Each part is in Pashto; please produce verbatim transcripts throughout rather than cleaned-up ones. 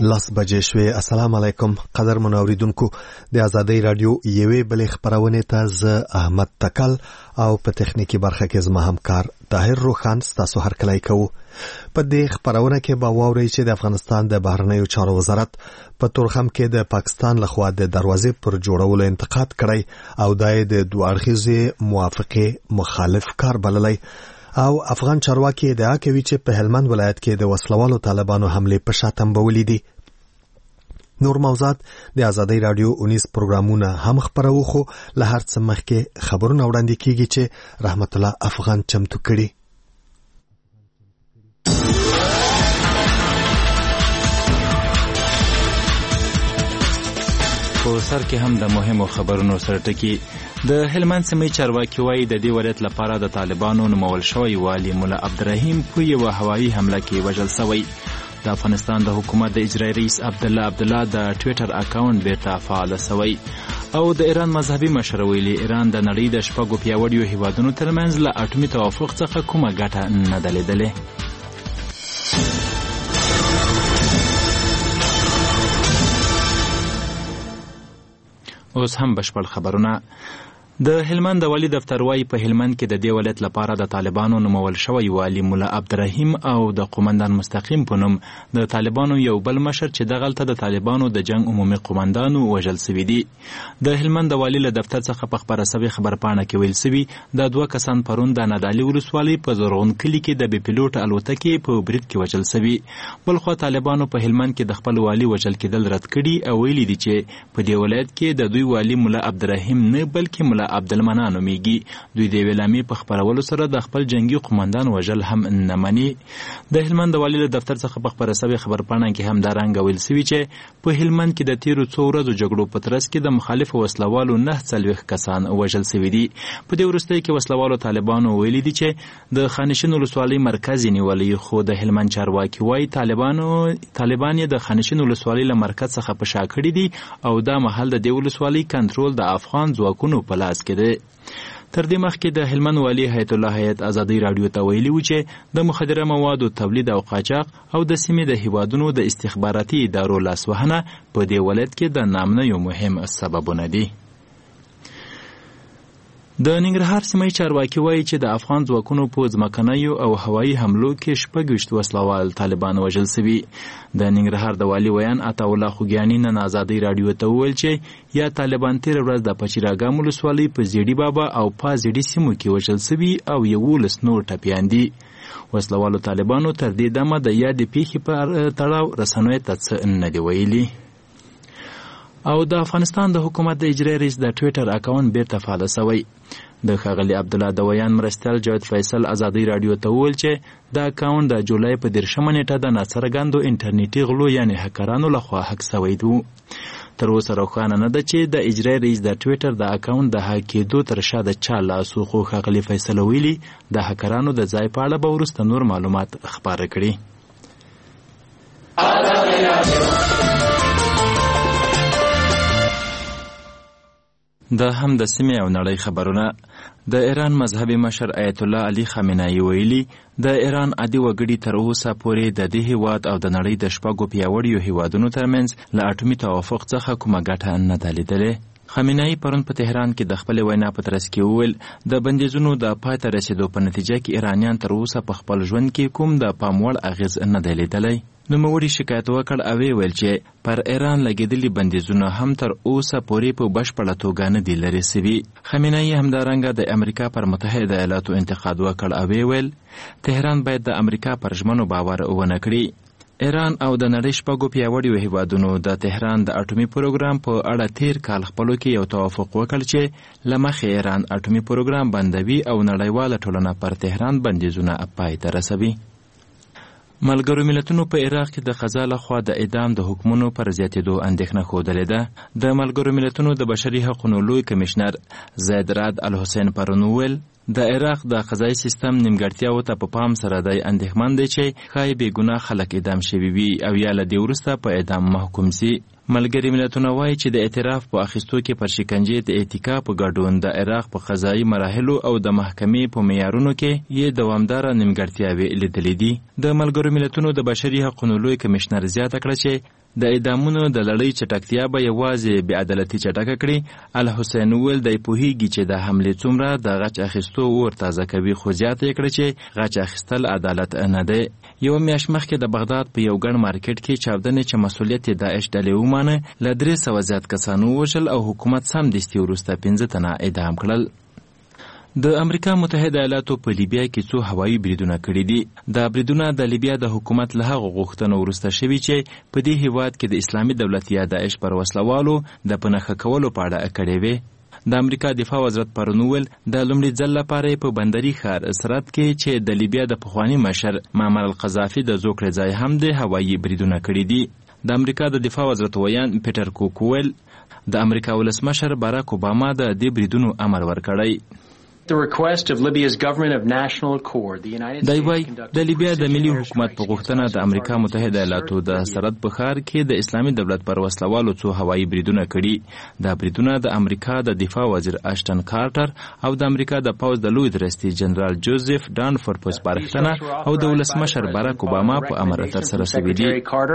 لاس بجې شوې. السلام علیکم قدر منوریدونکو، د ازادۍ رادیو یوې بلې خبرونه ته ز احمد تکل او په تخنیکی برخه کې زما همکار طاهر روخان تاسو هر کله کوو. په دې خبرونه کې به واورئ چې د افغانستان د بهرنیو چارو وزارت په تورخم کې د پاکستان لخوا د دروازې پر جوړولو انتقاد کړی او دای د دوه اړخیزې موافقه مخالف کار بللی. او افغان چارواکي ادعا کوي چې په هلمند ولایت کې د وسلوالو طالبانو حمله په شاتم بولې دي. نور موضوعات د ازادۍ رادیو اونیس پروګرامونه هم خبرو، خو له هر څه مخکې خبرونه وړاندې کیږي چې رحمت الله افغان چمتو کړي. په سر کې هم د مهمو خبرونو سره ټکی. د هلمند سیمې چارواکي وایي د دې ولایت لپاره د طالبانو نومول شوی والي مولا عبدالرحیم په یوه هوایي حمله کې وژل شوی. د افغانستان د حکومت د اجرایي رئیس عبدالله عبدالله د ټویټر اکاونټ بیرته فعال شوی. او د ایران مذهبي مشر ویلي ایران د نړۍ د شپږو پیاوړیو هیوادونو ترمنځ له اټومي توافق څخه کومه ګټه نه ده لیدلې. اوس هم بشپړ خبرونه. د هلمند والی دفتر وايي په هلمند کې د دې ولایت لپاره د طالبانو نومول شوی والی مولا عبدالرحیم او د قومندان مستقیم په نوم د طالبانو یو بل مشر چې دغلته د طالبانو د جنگ عمومي قومندانو وژل شوي دي. د هلمند والی له دفتر څخه په خبره شوې خبرپاڼه کې ویل شوي د دوه کسان پرون د نادعلي ولسوالۍ په زرغون کلي کې د بې پیلوټ الوتکې په برید کې وژل شوي. بلخوا طالبانو په هلمند کې د خپل والی وژل کېدل رد کړي او ویلي دي چې په دې ولایت کې د دوی والی مولا عبدالرحیم نه بلکې مولا عبدالمنان نومیږي. دوی د ویلامي په خبرولو سره د خپل جنگي قومندان وژل هم نه مني. د هلمند والی له دفتر څخه په خبره شوې خبرپاڼه کې هم دا رنګ ویل شوي چې په هلمند کې د تیرو څو ورځو جګړو په ترڅ کې د مخالفو وسلوالو نه څلوېښت کسان وژل شوي دي. په دې وروستیو کې وسلوالو طالبانو ویلي دي چې د خانشین ولسوالۍ مرکز یې نیولی، خو د هلمند چارواکي وایي طالبانو طالبان یې د خانشین ولسوالۍ له مرکز څخه په شا کړي دي او دا مهال د دې ولسوالۍ کنټرول د افغان ځواکونو په لاس کې دی. تر دې مخکې د هلمند والي حیات الله حیات ازادۍ رادیو ته ویلي و چې د مخدره موادو تولید او قاچاق او د سیمې د هیوادونو د استخباراتي ادارو لاسوهنه په دې ولایت کې د نامنه یو مهم سببونه دي. د ننګرهار سیمې چارواکي وایي چې د افغان ځواکونو په ځمکنیو او هوایي حملو کې شپږ ویشت وسلوال طالبان وژل شوي. د ننګرهار د والي ویان عطاالله خوږیاني نن ازادۍ رادیو ته وویل چې یا طالبان تېره ورځ د پچیراګام ولسوالۍ په زیړي بابا او پازیړي سیمو کې وژل شوي او یولس نور ټپیان دي. وسلوالو طالبانو تر دې دمه د یادې پیښې په تړاو رسنیو ته څه نه دي ویلي. او د افغانستان د حکومت د اجرایي رئیس د ټویټر اکاونټ بیرته فعال شوی. د ښاغلي عبدالله د ویان مرستیال جاوید فیصل ازادۍ رادیو ته وویل چې دا اکاونټ د جولای په دېرشمه نیټه د ناڅرګندو انټرنیټي غلو یعنې هکرانو لخوا هک شوی و. تر اوسه روښانه نه ده چې د اجرایي رئیس د ټویټر د اکاونټ د هک کېدو تر شا د چا لاس و، خو ښاغلي فیصل ویلي د هکرانو د ځای په اړه به وروسته نور معلومات خپاره کړي. د هم د سیمې او نړۍ خبرونه. د ایران مذهبي مشر آیت الله علي خامنه‌ای ویلي د ایران عادي وګړي تر اوسه پورې د دې هیواد او د نړۍ د شپږو پیاوړیو هیوادونو ترمنځ له اټومي توافق څخه کومه ګټه نه ده لیدلې. خامنه‌ای پرون په تهران کې د خپل وینا په ترڅ کې وویل د بندیزونو د پای ته رسیدو په نتیجه کې ایرانیان تر اوسه په خپل ژوند کې کوم د پام وړ اغیز نه دی لیدلی. نوموړي شکایت وکړ او ویل چې پر ایران لګېدلي بندیزونه هم تر اوسه پورې په بشپړه توګه نه دي لرې سوي. خامنه‌ای همدارنګه د امریکا پر متحده ایالاتو انتقاد وکړ او ویل تهران باید د امریکا پر ژمنو باور ونه کړي. ایران او د نړۍ شپږو پیاوړیو هیوادونو د تهران د اټومي پروګرام په اړه تیر کال خپلو کې یو توافق وکړ چې له مخې ایران اټومي پروګرام بندوي او نړیواله ټولنه پر تهران بندیزونه پای ته رسوي. ملګرو ملتونو په عراق کې د قضا لخوا د اعدام د حکمونو پر زیاتېدو اندېښنه ښودلې ده. د ملګرو ملتونو د بشري حقونو لوی کمشنر زید رعد الحسین پرون وویل د عراق د قضایي سیستم نیمګړتیاو ته په پام سره دی اندېښمن دی چې ښایي بېګناه خلک اعدام شوي وي او یا له دې وروسته په اعدام محکوم سي. ملګري ملتونه وایي چې د اعتراف په اخیستو کې پر شکنجې د اعتکا په ګډون د عراق په قضایي مراحلو او د محکمې په معیارونو کې یې دوامداره نیمګړتیاوې لیدلې دي. د ملګرو ملتونو د بشري حقونو لوی کمشنر زیاته کړه چې د اعدامونو د لړۍ چټکتیا به یوازې بې عدالتي چټکه کړي. الحسین وویل دی پوهیږي چې د حملې څومره د غچ اخیستو اور تازه کوي، خو زیاته یې کړه چې غچ اخیستل عدالت نه دی. یو میاشت مخکې د بغداد په یو ګڼ مارکیټ کې چاودنې چې مسؤلیت یې داعش ډلې ومانه له درې سوه زیات کسانو ووژل او حکومت سمدستي وروسته پنځه تنه اعدام کړل. د امریکا متحده ایالاتو په لیبیا کې څو هوایي بریدونه کړي دي. دا بریدونه د لیبیا د حکومت له هغو غوښتنو وروسته شوي چې په دې هیواد کې د اسلامي دولت یا داعش پر وسلوالو د په نښه کولو په اړه کړې وې. د امریکا دفاع وزارت پرون وویل د لومړي ځل لپاره په بندري ښار سرحد کې چې د لیبیا د پخواني مشر معمر القذافي د زوکړې ځای هم د هوایي بریدونه کړي دي. د امریکا د دفاع وزارت ویان پیټر کوک وویل د امریکا ولسمشر باراک اوباما د دې بریدونو امر ورکړی. The request of Libya's government of national accord, the United دی States وای conducted د لیبیا د ملي حکومت په غوښتنه د امریکا متحده ایالاتو د سرحد په ښار کې د اسلامي دولت پر وسلوالو څو هوایي بریدونه کړي. دا بریدونه د امریکا د دفاع وزیر اشټن کارټر او د امریکا د پوځ د لوی درستي جنرال جوزف ډانفورد په سپارښتنه او د ولسمشر باراک اوباما په امر ترسره شوي دي.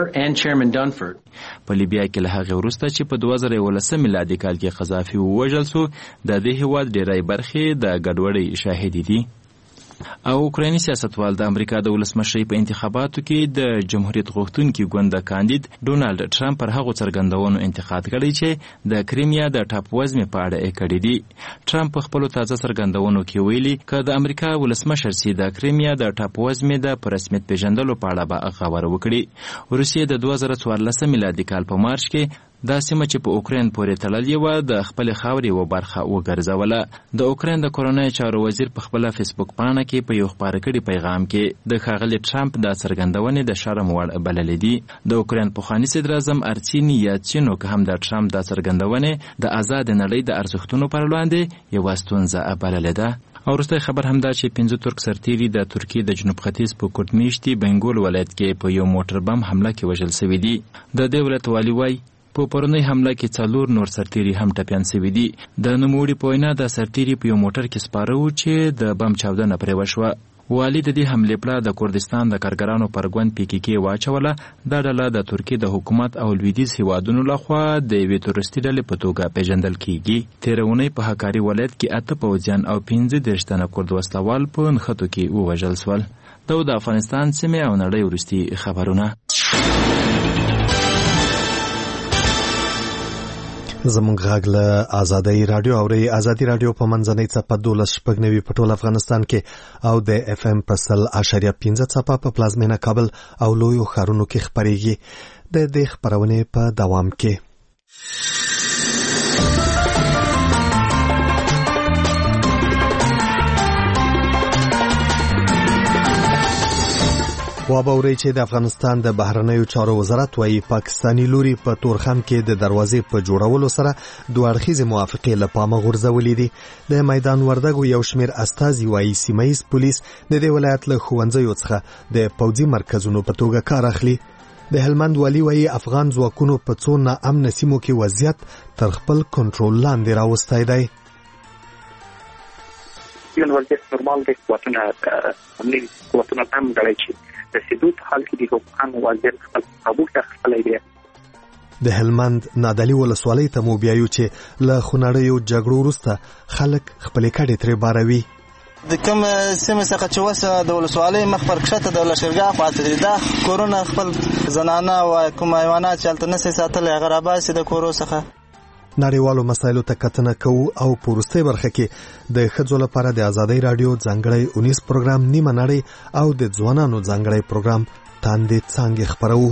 په لیبیا کې له هغې وروسته چې په دوه زره یولسم میلادي کال کې قذافي ووژل سو د دې هېواد ډېری برخې د ګډوډۍ شاهدي دي. او اوکرایني سیاستوال د امریکا د ولسمشرۍ په انتخاباتو کې د جمهوریت غوښتونکي ګوند د کاندید ډونالډ ټرمپ پر هغو څرګندونو انتقاد کړی چې د کریمیا د ټاپووزمې په اړه یې کړي دي. ټرمپ په خپلو تازه څرګندونو کې ویلي که د امریکا ولسمشر سي د کریمیا د ټاپووزمې د په رسمیت پیژندلو په اړه به خبره وکړي. روسیې د دوه زره څوارلسم میلادي کال په مارچ کې دا سیمه چې په اوکراین پورې تړلې وه د خپلې خاورې یوه برخه وګرځوله. د اوکراین د کورنیو چارو وزیر په خپله فیسبوک پاڼه کې په یو خپاره کړي پیغام کې د ښاغلي ټرمپ دا څرګندونې د شرم وړ بللې دي. د اوکراین پخواني صدراعظم ارسیني یاتسینوک هم د ټرمپ دا څرګندونې د آزاد نړۍ د ارزښتونو پر وړاندې یوه ستونزه بللې ده. او وروستی خبر همدا چې پنځه ترک سرتیري د ترکیې د جنوب ختیځ په کوټمیشتي بنګول ولایت کې په یو موټر بم حمله کې وژل سوي دي. د دې ولایت والي وایي په پرونۍ حمله کې څلور نور سرتیري هم ټپیان سوي دي. د نوموړي په وینا دا سرتیري په یو موټر کې سپاره وو چې د بم چاودنه پرې وشوه. والي د دې حملې پړه د کردستان د کارګرانو پر ګوند پی کې کې واچوله. دا ډله د ترکیې د حکومت او لویدیځ هیوادونو لخوا د یوې تورستي ډلې په توګه پیژندل کیږي. تېره اونۍ په حکاري ولایت کې اته پوځیان او پنځه دېرش تنه کرد وسلوال په نښتو کې ووژل سول. دا د افغانستان سیمې او نړۍ وروستي خبرونه. زمونږ غږ له آزادۍ راډیو اورئ. آزادي راډیو په منځنۍ څپه دولس شپږ نوي په ټول افغانستان کې او د اف ام په سل اشاریه پنځه څپه په پلازمینه کابل او لویو ښارونو کې خپرېږي. د دې خپرونې په دوام کې وابوري چې د افغانستان د بهرنیو چارو وزارت وايي پاکستانی لوري په پا تورخم کې د دروازې په جوړولو سره دوه اړخیزې موافقې له پامه غورځولې دي. د میدان وردګو یو شمیر استازي وايي سیمه‌ییز پولیس د دې ولایت له ښوونځیو څخه د پوځي مرکزونو په توګه کار اخلي. د هلمند والي وايي افغان ځواکونو په څو ناامنه سیمو کې وضعیت تر خپل کنټرول لاندې راوستی دی. یو وضعیت نورمال دی. قوتونه امني قوتونه هم غړي چې د سدوت حال کې د حکومت وضعیت خپل قابو ته خپلې دی. د هلمند نادعلي ولسوالۍ ته مو بیایو چې له خونړیو جګړو وروسته خلک خپلې کډې ترې باروي. د کوم سیمې څخه چې وسه د ولسوالۍ مخ پر کښته د لښکرګاه خواته دي. دا کورونه خپل زنانه او کوم حیوانات چې هلته نسي ساتلی هغه راباسي د کورو څخه. نړیوالو مسایلو ته کتنه کوو او په وروستۍ برخه کې د ښځو لپاره د آزادۍ راډیو ځانګړی اونیز پروګرام نیمه نړۍ او د ځوانانو ځانګړی پروګرام تاندې څانګې خپروو.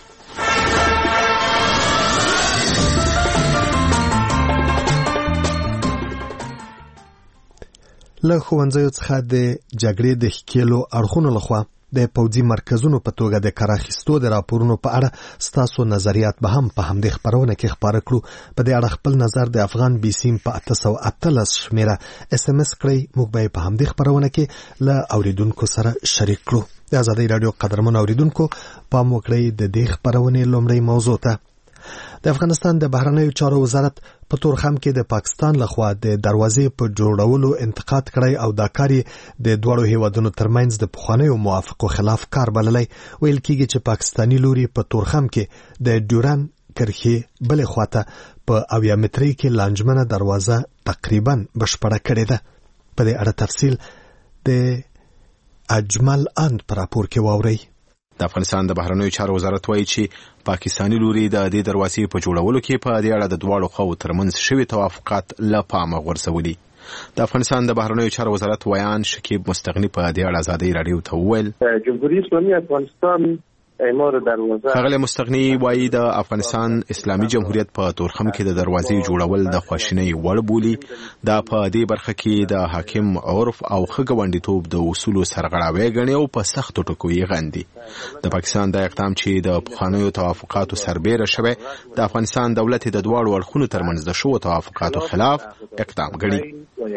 له ښوونځیو څخه د جګړې د ښکېلو اړخونو لخوا د پوځي مرکزونو په توګه د کار اخیستو د راپورونو په اړه ستاسو نظریات به هم په همدې خپرونه کې خپاره کړو. په دې اړه خپل نظر د افغان بي سیم په اته سوه اتلس شمېره اس ام اس کړئ. موږ به په همدې خپرونه کې له اوریدونکو سره شریک کړو. د آزادۍ راډیو قدرمن اوریدونکو پام وکړئ د دې خپرونې لومړۍ موضوع ته. د افغانستان د بهرنیو چارو وزارت په تورخم کې د پاکستان لخوا د دروازې په جوړولو انتقاد کړی او دا کار د دوړو هیوادونو ترمنځ د پخوانیو موافقو خلاف کار بللی. ویل کېږي چې پاکستانی لوري په تورخم کې د ډیورن کرښې بلې خواته په اویا مترۍ کې لانجمنه دروازه تقریبا بشپړه کړې ده. په دې اړه تفصیل د اجمل اند پر راپور کې واورئ. د افغانستان د بهرنیو چارو وزارت وایي چې پاکستانی لوري د دې دروازې په جوړولو کې په دې اړه د دواړو خواو ترمنځ شوي توافقات له پامه غورځولي. د افغانستان د بهرنیو چارو وزارت ویان شکیب مستغنی په دې اړه ازادي رادیو ته وویل جمهوریت اسلامی افغانستان اعمار دروازه خغل مستغنی وایي د افغانستان اسلامي جمهوریت په تورخم کې د دروازې جوړول د خواشینۍ وړ بولي. دا په دې برخه کې د حاکم عرف او ښه ګاونډیتوب د اصولو سرغړاوی ګڼي او په سختو ټکو یې غندي. د پاکستان د اقدام چې د پخوانیو توافقاتو سربیره شوی د افغانستان دولت د دواړو اړخونو ترمنځ د شوو توافقاتو خلاف اقدام ګڼي.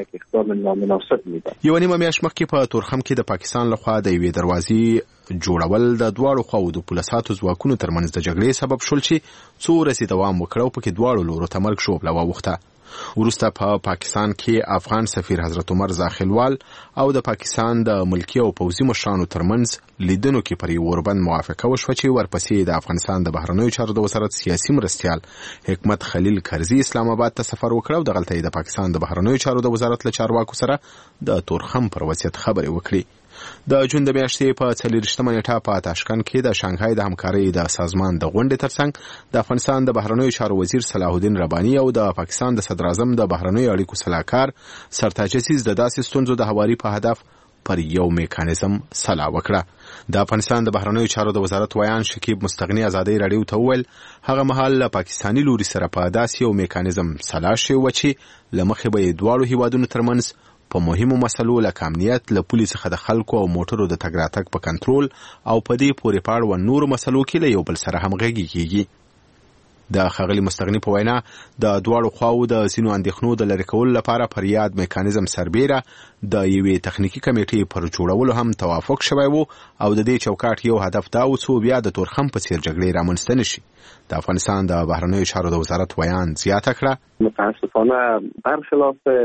یو نیمه میاشت مخکې په تورخم کې د پاکستان لخوا د یوې دروازې جوړول د دواړو خواو د پولیساتو ځواکونو ترمنځ د جګړې سبب شول چې څو ورځې دوام وکړ او پکې دواړو لورو ته مرګ ژوبله واوښته. وروسته په پاکستان کې افغان سفیر حضرت عمر زاخلوال او د پاکستان د ملکی او پوځي مشرانو ترمنځ لیدنو کې پر یو وربند موافقه وشوه چې ورپسې د افغانستان د بهرنیو چارو د وزارت سیاسي مرستیال حکمت خلیل کرزي اسلام آباد ته سفر وکړ او دغلته د پاکستان د بهرنیو چارو د وزارت له چارواکو سره د تورخم پر وضعیت خبرې وکړي. د جون د میاشتې په څلېرویشتمه نیټه په تاشکند کې د شانګهای د همکارۍ د سازمان د غونډې ترڅنګ د افغانستان د بهرنیو چارو وزیر صلاح الدین رباني او د پاکستان د صدر اعظم د بهرنیو اړیکو سلاکار سرتاج عزیز د داسې ستونزو د هواري په هدف پر یو میکانیزم سلا وکړه. د افغانستان د بهرنیو چارو د وزارت ویان شکیب مستغنی ازادي رادیو ته وویل هغه مهال له پاکستانی لوري سره په داسې یو میکانیزم سلا شوی و چې له مخې به یې دواړو هیوادونو ترمنځ په مهمو مسلو لکه امنیت له پولیس څخه د خلکو او موټرو د تګ راتګ په کنټرول او په دې پورې پاړه و نورو مسلو کې له یو بل سره همغږي کیږي. د ښاغلي مستغني په وینا د دواړو خواو د ځینو اندېښنو د لرې کولو لپاره پر یاد میکانیزم سربیره د یوې تخنیکي کمیټې پر جوړولو هم توافق شوی و او د دې چوکاټ یو هدف دا و څو بیا د تورخم په څیر جګړې رامنځته نه شي. د افغانستان د بهرنیو چارو د وزارت ویان زیاته کړه متاسفانه برخلاف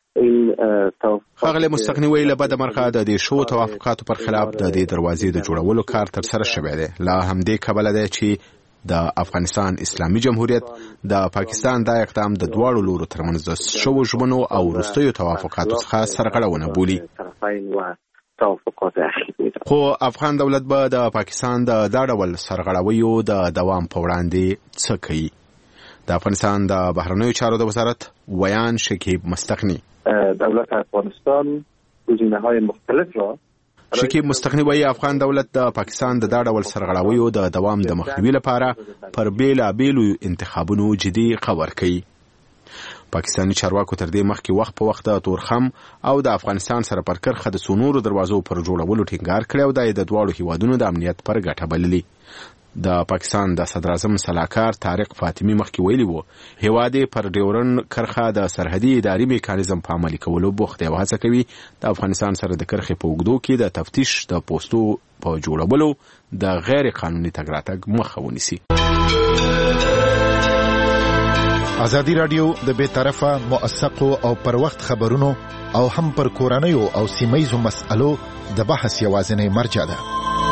خغل مستغنی ویل بعد مرخه د دې شو توافقاتو پر خلاف د دې دروازې د جوړولو کار تر سره شوی دی. لا هم دې کبله ده چې د افغانستان اسلامي جمهوریت د پاکستان د اقدام د دواړو لورو ترمنځ د شو ژمنو او وروستیو توافقاتو څخه سرغړونه بولي. خو افغان دولت به د پاکستان د دا ډول سرغړاویو د دوام په وړاندې څه کوي؟ د افغانستان د بهرنیو چارو د وزارت ویان شکیب مستغنی دولت افغانستان گزینه‌های مختلف را شکیب مستغنی وایي افغان دولت د پاکستان د دا ډول سرغړاویو د دوام د مخنیوي لپاره پر بیلابیلو انتخابونو جدي خبر کوي. پاکستانی چارواکو تر دې مخکې وخت په وخت د تورخم او د افغانستان سره پر کرخه د سونورو دروازو پر جوړولو ټینګار کړی او د دواړو هیوادونو د امنیت پر ګټه بللی. د پاکستان د صدر اعظم سلاکار طارق فاطمی مخکې ویلي وو هیواد پر ډیورن کرخه د سرحدي اداري میکانیزم په عملي کولو بوخت دی او هڅه کوي د افغانستان سره د کرخې په اوږدو کې د تفتیش د پوسټو په جوړولو د غیر قانوني تګ راتګ مخه ونیسي. ازادي رادیو د بې طرفه موثقو او پر وخت خبرونو او هم پر کورنیو او سیمه‌یزو مسألو د بحث یوازینی مرجع ده.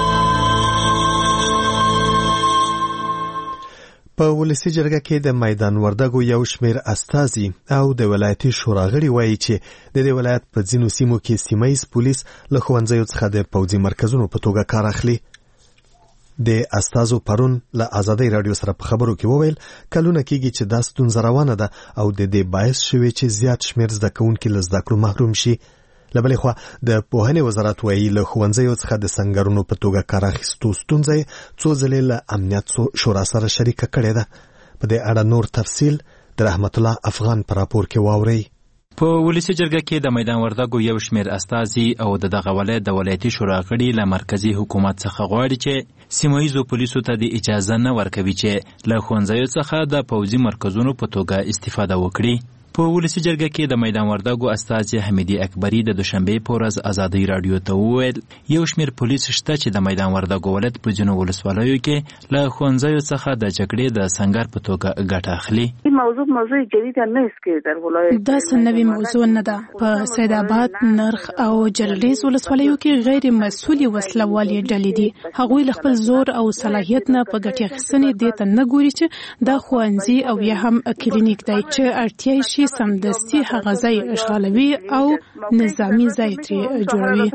په ولسی جرګه کې د میدان وردګو یو شمیر استازي او د ولایتي شورا غړي وایي چې د دې ولایت په ځینو سیمو کې سیمایي پولیس له ښوونځیو څخه د پوځي مرکزونو په توګه کار اخلي. د استازو پرون له ازادي رادیو سره په خبرو کې وویل کلونه کېږي چې دا ستونزه روانه ده او د دې باعث شوی چې زیات شمیر زده کوونکي له زده کړو محروم شي. له بلې خوا د پوهنې وزارت وایي له ښوونځیو څخه د سنګرونو په توګه کار اخیستو ستونزه څو ځلې له امنیت شورا سره شریکه کړې ده. په دې اړه نور تفصیل د رحمت الله افغان په راپور کې واورئ. په ولسی جرګه کې د میدان وردګو یو شمیر استازي او د دغه ولایت د ولایتي شورا غړي له مرکزی حکومت څخه غواړي چې سیمایي پولیسو ته د اجازه نه ورکوي چې له ښوونځیو څخه د پوځي مرکزونو په توګه استفاده وکړي. په ولسی جرګه کې د میدان وردګو استاذ حمیدی اکبری د دوشنبه په ورځ ازادي رادیو ته وویل یو شمېر پولیس شته چې د میدان وردګو ولایت په جنوب ولسوالیو کې له ښوونځیو څخه د جګړې د سنگر په توګه ګټه اخلي. این موضوع موضوع جدید نیست که در ولایت دا سنوي موضوع نه ده. په سید آباد، نرخ او جلریز ولسوالیو کې غیر مسؤلې وسلوالي ډلې دي. هغوی له خپل زور او صلاحیت نه په ګټې اخیستنې دې ته نه ګوري چې دا ښوونځي او یا هم کلینیک دی چې اړتیا شي سمدستي هغه ځای اشغالوي او نظامي ځای ترې جوړوي.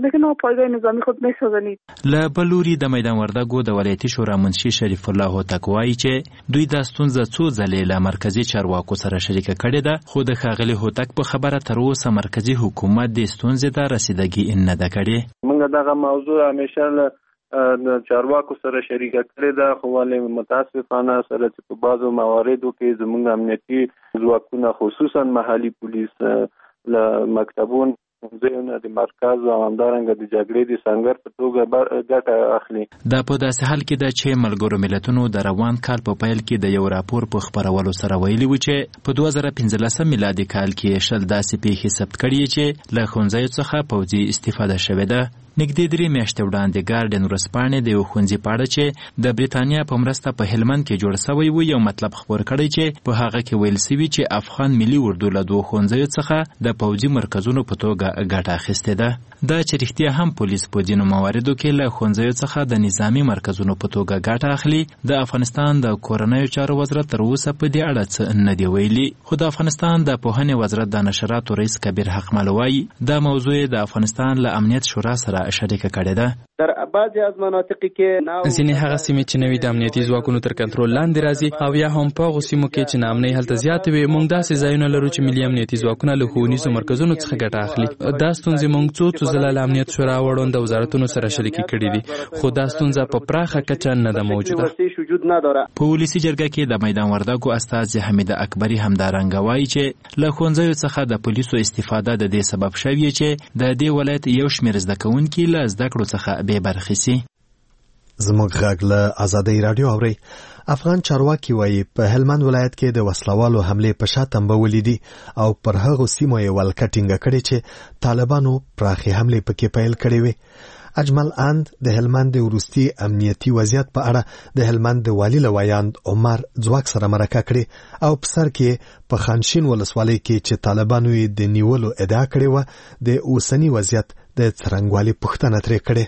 له بل لوري د میدان وردګو د ولایتي شورا منشي شریف الله هوتک وایي چې دوی دا ستونزه څو ځلې له مرکزي چارواکو سره شریکه کړې ده، خو د ښاغلي هوتک په خبره تر اوسه مرکزي حکومت دې ستونزې ته رسیدګي نه ده کړې. موږ دغه موضوع همیشه له د چارواکو سره شریکه کړې ده، خو ولې متاسفانه سره چې په بعضو مواردو کې زموږ امنیتي ځواکونه خصوصا محلي پولیس له مکتبونو ځایونه د مرکز او همدارنګه د جګړې د سنگر په توګه ګټه اخلي. دا په داسې حال کې ده چې ملګرو ملتونو د روان کال په پیل کې د یو راپور په خپرولو سره ویلي و چې په دوه زره پنځلسم میلادي کال کې شل داسې پیښې ثبت کړي چې له ښوونځیو څخه پوځي استفاده شوې ده. نږدې درې میاشتې وړاندې ګارډین ورځپاڼې د یو ښوونځي په اړه چې د بریتانیا په مرسته په هلمند کې جوړ سوی و یو مطلب خپور کړی چې په هغه کې ویل سوي چې افغان ملي اردو له دوه ښوونځیو څخه د پوځي مرکزونو په توګه ګټه اخیستې ده. دا چې رښتیا هم پولیس په ځینو مواردو کې له ښوونځیو څخه د نظامي مرکزونو په توګه ګټه اخلي، د افغانستان د کورنیو چارو وزارت تر اوسه په دې اړه څه نه دی ویلي. خو د افغانستان د پوهنې وزارت د نشراتو رئیس کبیر حقمل وایي دا موضوع د افغانستان له امنیت شورا سره شریکه کړې ده. در بعضی از مناطق کې ځینې هغه سیمې چې نوي د امنیتي ځواکونو تر کنټرول لاندې راځي او یا هم په هغو سیمو کې چې ناامنۍ هلته زیاتې وي، موږ داسې ځایونه لرو چې ملي امنیتي ځواکونه له ښوونیزو مرکزونو څخه ګټه اخلي. دا ستونزې موږ څو څو ځله له امنیت شورا وړاندې د وزارتونو سره شریکې کړې دي، خو دا ستونزه په پراخه کچه نه ده موجوده. په ولسي جرګه کې د میدان وردګو استاذ حمید اکبری همدارنګه وایي چې له ښوونځیو څخه د پولیسو استفاده د دې سبب شوې چې د دې ولایت یو شمېر زده کوونکي له زده کړو څخه بې برخې سي. زموږ غږ له ازادۍ رادیو اوري. افغان چارواکي وایي په هلمند ولایت کې د وسلوالو حملې په شا تنبولې دي او پر هغو سیمو یې ولکه ټینګه کړې چې طالبانو پراخې حملې پکې پیل کړې وې. اجمل اند د هلمند د وروستي امنیتي وضعیت په اړه د هلمند د والي لویاند عمر ځواک سره مرکه کړې او په سر کې په خانشین ولسوالۍ کې چې طالبانو یې د نیولو ادعا کړې وه د اوسني وضعیت د څرنګوالي پوښتنه ترې کړې.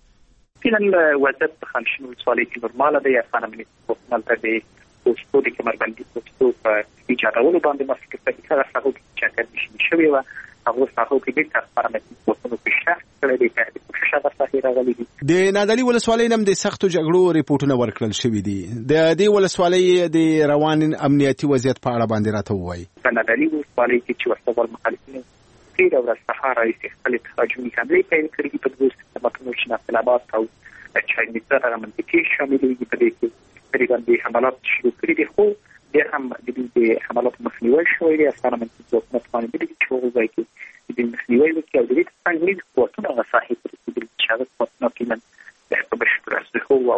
فعلا وضعیت په خانشین ولسوالۍ کې نورماله دی. افغان امنیتي ځواکونه هلته د پوستو د کمربندي پوستو په ایجادولو باندې مخکې په هغه ساحو کې چې اکرمیشن شوې وه هغو ساحو کې بېرته افغان امنیتي ځواکونو پیشرفت کړی دی، د کوشش هغه ساحې راغلي دي. د نادعلي ولسوالۍ نه هم د سختو جګړو ریپورټونه ورکړل شوي دي. د دې ولسوالۍ د روان امنیتي وضعیت په اړه باندې راته ووایي. په نادعلي ولسوالۍ کې چې وسله وال مخالفینو تېره ورځ سهار راهیسې خپلې تهاجمي حملې پیل کړي دي په دوو استقامتونو چې ناصر آباد او چاینیزه هغه منطقې شاملېږي. په دې کې تقریبا د حملات شروع کړي دي، خو بیا هم د دې د حملاتو مخنیوی شوی دی. افغان امنیتي ځواکونه توانېدلي دي چې هغو ځای کې د دې مخنیوی وکړي او د دې ترڅنګ نوي قوتونه هغه ساحې ته رسېدلي چې هغه قوتونه یقینا په بشپړ اسلحو او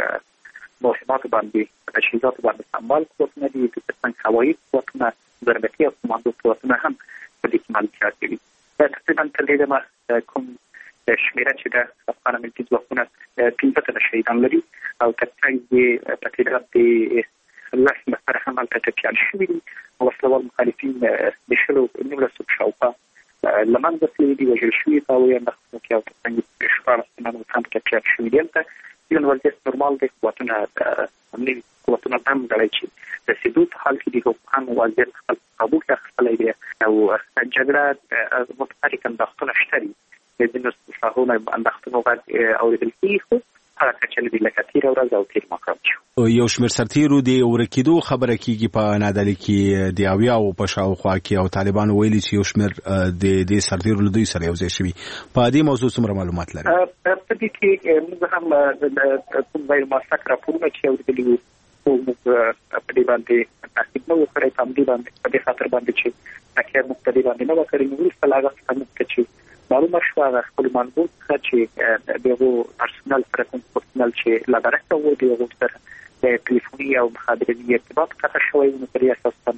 مهماتو باندې تجهیزاتو باندې سمبال قوتونه دي. د دې ترڅنګ هوایي قوتونه، ضربتي او کمانډو قوتونه هم په دې کې مالکیت کوي. دا تقریبا تر دې دمه کوم شمیره چې د افغان امنیتي ځواکونه پنځه تنه شهیدان لري او ترڅنګ یې په تعداد د لس نفره هم هلته ټپیان شوي دي. وسله وال مخالفین د شلو نولسو په شاوخوا له منځه تللي دي، وژل شوي په هغوی اندېښنو کې او ترڅنګ شپاړس تنه نور هم ټپیان شوي دي. هلته فعلا وضعیت نورمال دی. قوتونه امني قوتونه هم ګڼي چې رسېدو په حال کې دي، خو هم وضعیت خپل قابو کې اخیستلی دی او جګړه متحرک اندېښنونه شته دي. د ځینو ساحونو اندېښنو غږ اورېدل کېږي، خو هغه کچه نه دي لکه تېره ورځ او تېر ماښام چې یو شمېر سرتېرو د ورکېدو خبره کېږي په نادعلي کې د اویاو په شاوخوا کې او طالبانو ویلي چې یو شمېر د دې سرتېرو له دوی سره یو ځای شوي. په دې موضوع څومره معلومات لري؟ په دې کې موږ هم کوم ځای ماسک راپورونه چې اورېدلي وو خو موږ په دې باندې تحقیق نه وو کړی. په همدې باندې په دې خاطر باندې چې تکیه موږ په دې باندې نه وه کړې. وروسته له هغه څخه موږ ته چې معلومه شوه هغه خپلو منابعو څخه چې د هغو پرسونل سره کوم پرسونل چې لا درکه وو د هغو سره ټلیفوني او مخابراتي ارتباط قطع شوی و. نو په دې اساس باندې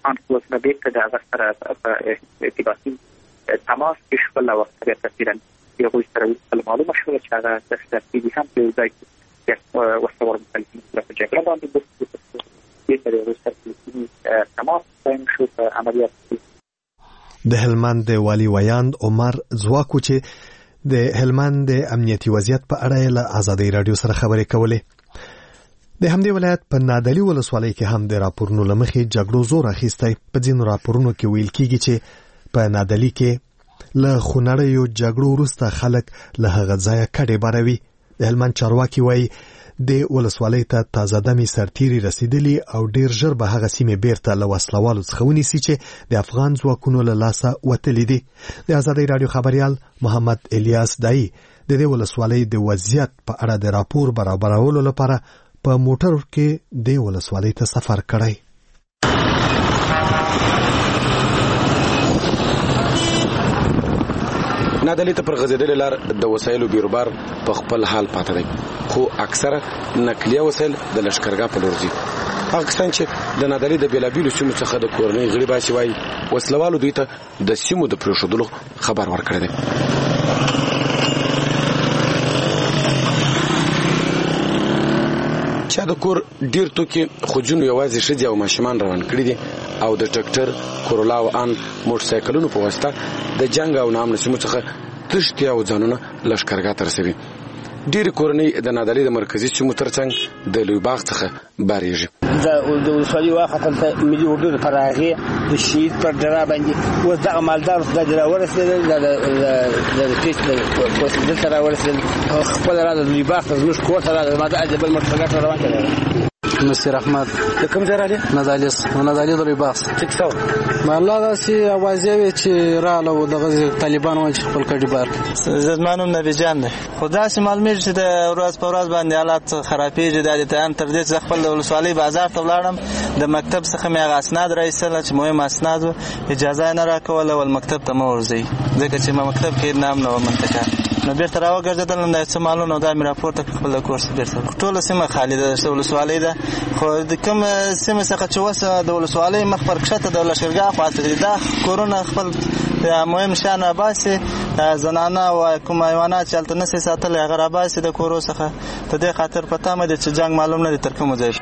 افغان قوتونه بیرته د هغه سره په ارتباطي تماس کې شول او بیا تقریبا یو سره معلومه شوه چې هغه د ترتیب هم په ځای کې وسوار مخالفین سره په جګړه باندې بوخت دي چې د روسي تماس قائم شو په عملیات د هلمند د والی ویاند عمر زواکو چې د هلمند د امنیتي وضعیت په اړه له ازادي رادیو سره خبرې کولې. د همدې ولایت په نادعلي ولسوالۍ کې هم د راپورونو لمخې جګړو زور اخیستی. په ځینو راپورونو کې ویل کیږي چې په نادعلي کې له خونړیو جګړو وروسته خلک له هغه ځایه کډې باروي. د هلمند چارواکي وایي د ولسوالۍ ته تازه دمې سرتیري رسیدلي او ډیر ژر به هغه سیمې بیرته له وسلوالو څخه ونیسي چې د افغان ځواکونو له لاسه وتلي دي. د ازادي رادیو خبریال محمد الیاس دای د دې ولسوالۍ د وضعیت په اړه د راپور برابرولو لپاره په موټر کې د ولسوالۍ ته سفر کړی. نادعلي ته پر غځېدلې لار د وسایلو بیروبار په خپل حال پاتې دی، خو اکثره نقلیه وسایل د لشکرګاه په لور ځي. هغه کسان چې د نادعلي د بېلابېلو سیمو څخه د کورنۍ غړي باسي وایي وسلوالو دوی ته د سیمو د پرېښودلو خبر ورکړی دی. چا د کور ډیر توکي خو جنو یوازې ښځې او ماشومان روان کړي دي او د ټرکټر، کورولا او ان موټرسایکلونو په واسطه د جنگ او نامنه سیمو څخه تښتي او ځانونه لشکرګاه ته رسوي. ډېرې کورنۍ د نادعلي د مرکزي سیمو ترڅنګ د لوی باغ څخه بارېږي. د ولسوالۍ واخته ته ملي اردو د پراغې د شهید پر ډرا باندې اوس دغه مالدار د ډرا ورسېدل د پیس د پوسټ سره ورسېدل خپل را د لوی باغ ته زموږ کور ته د ماده د بل مرتګه روان کړل. نصیر احمد د کوم ځای راځي؟ نادعلي نادعلي د لوی باغ څه څو والله داسې اوازې وي چې رااله دغه طالبان وایي چې خپل کډي بار زمانو نبی جان دی. خو داسې معلومیږي چې د ورځ په ورځ باندې حالات خرابېږي. د تیان تر دې چې خپل د ولسوالۍ بازار ته ولاړم د مکتب څخه مې هغه اسناد راایستل چې مهم اسناد و، اجازه نه راکوله ول مکتب ته مو ورځي ځکه چې ما مکتب کې نام نه و منتکه نو بیرته راوګرځېدل. نو د څه مالونه او دا مې راپورته خپل د کورس بیرته ټوله سیمه خالي ده د ولسوالۍ ده. خو د کوم سیمه څخه چې وسه د ولسوالۍ مخ پر کښته د لشکرګاه خواته دي دا کورونه خپل مهم شان باسي زنانه او کوم حیوانات چې هلته نسي ساتلی هغه راباسي د کورو څخه. د دې خاطر پته مې ده چې جنګ معلوم نه دی تر کومه ځای.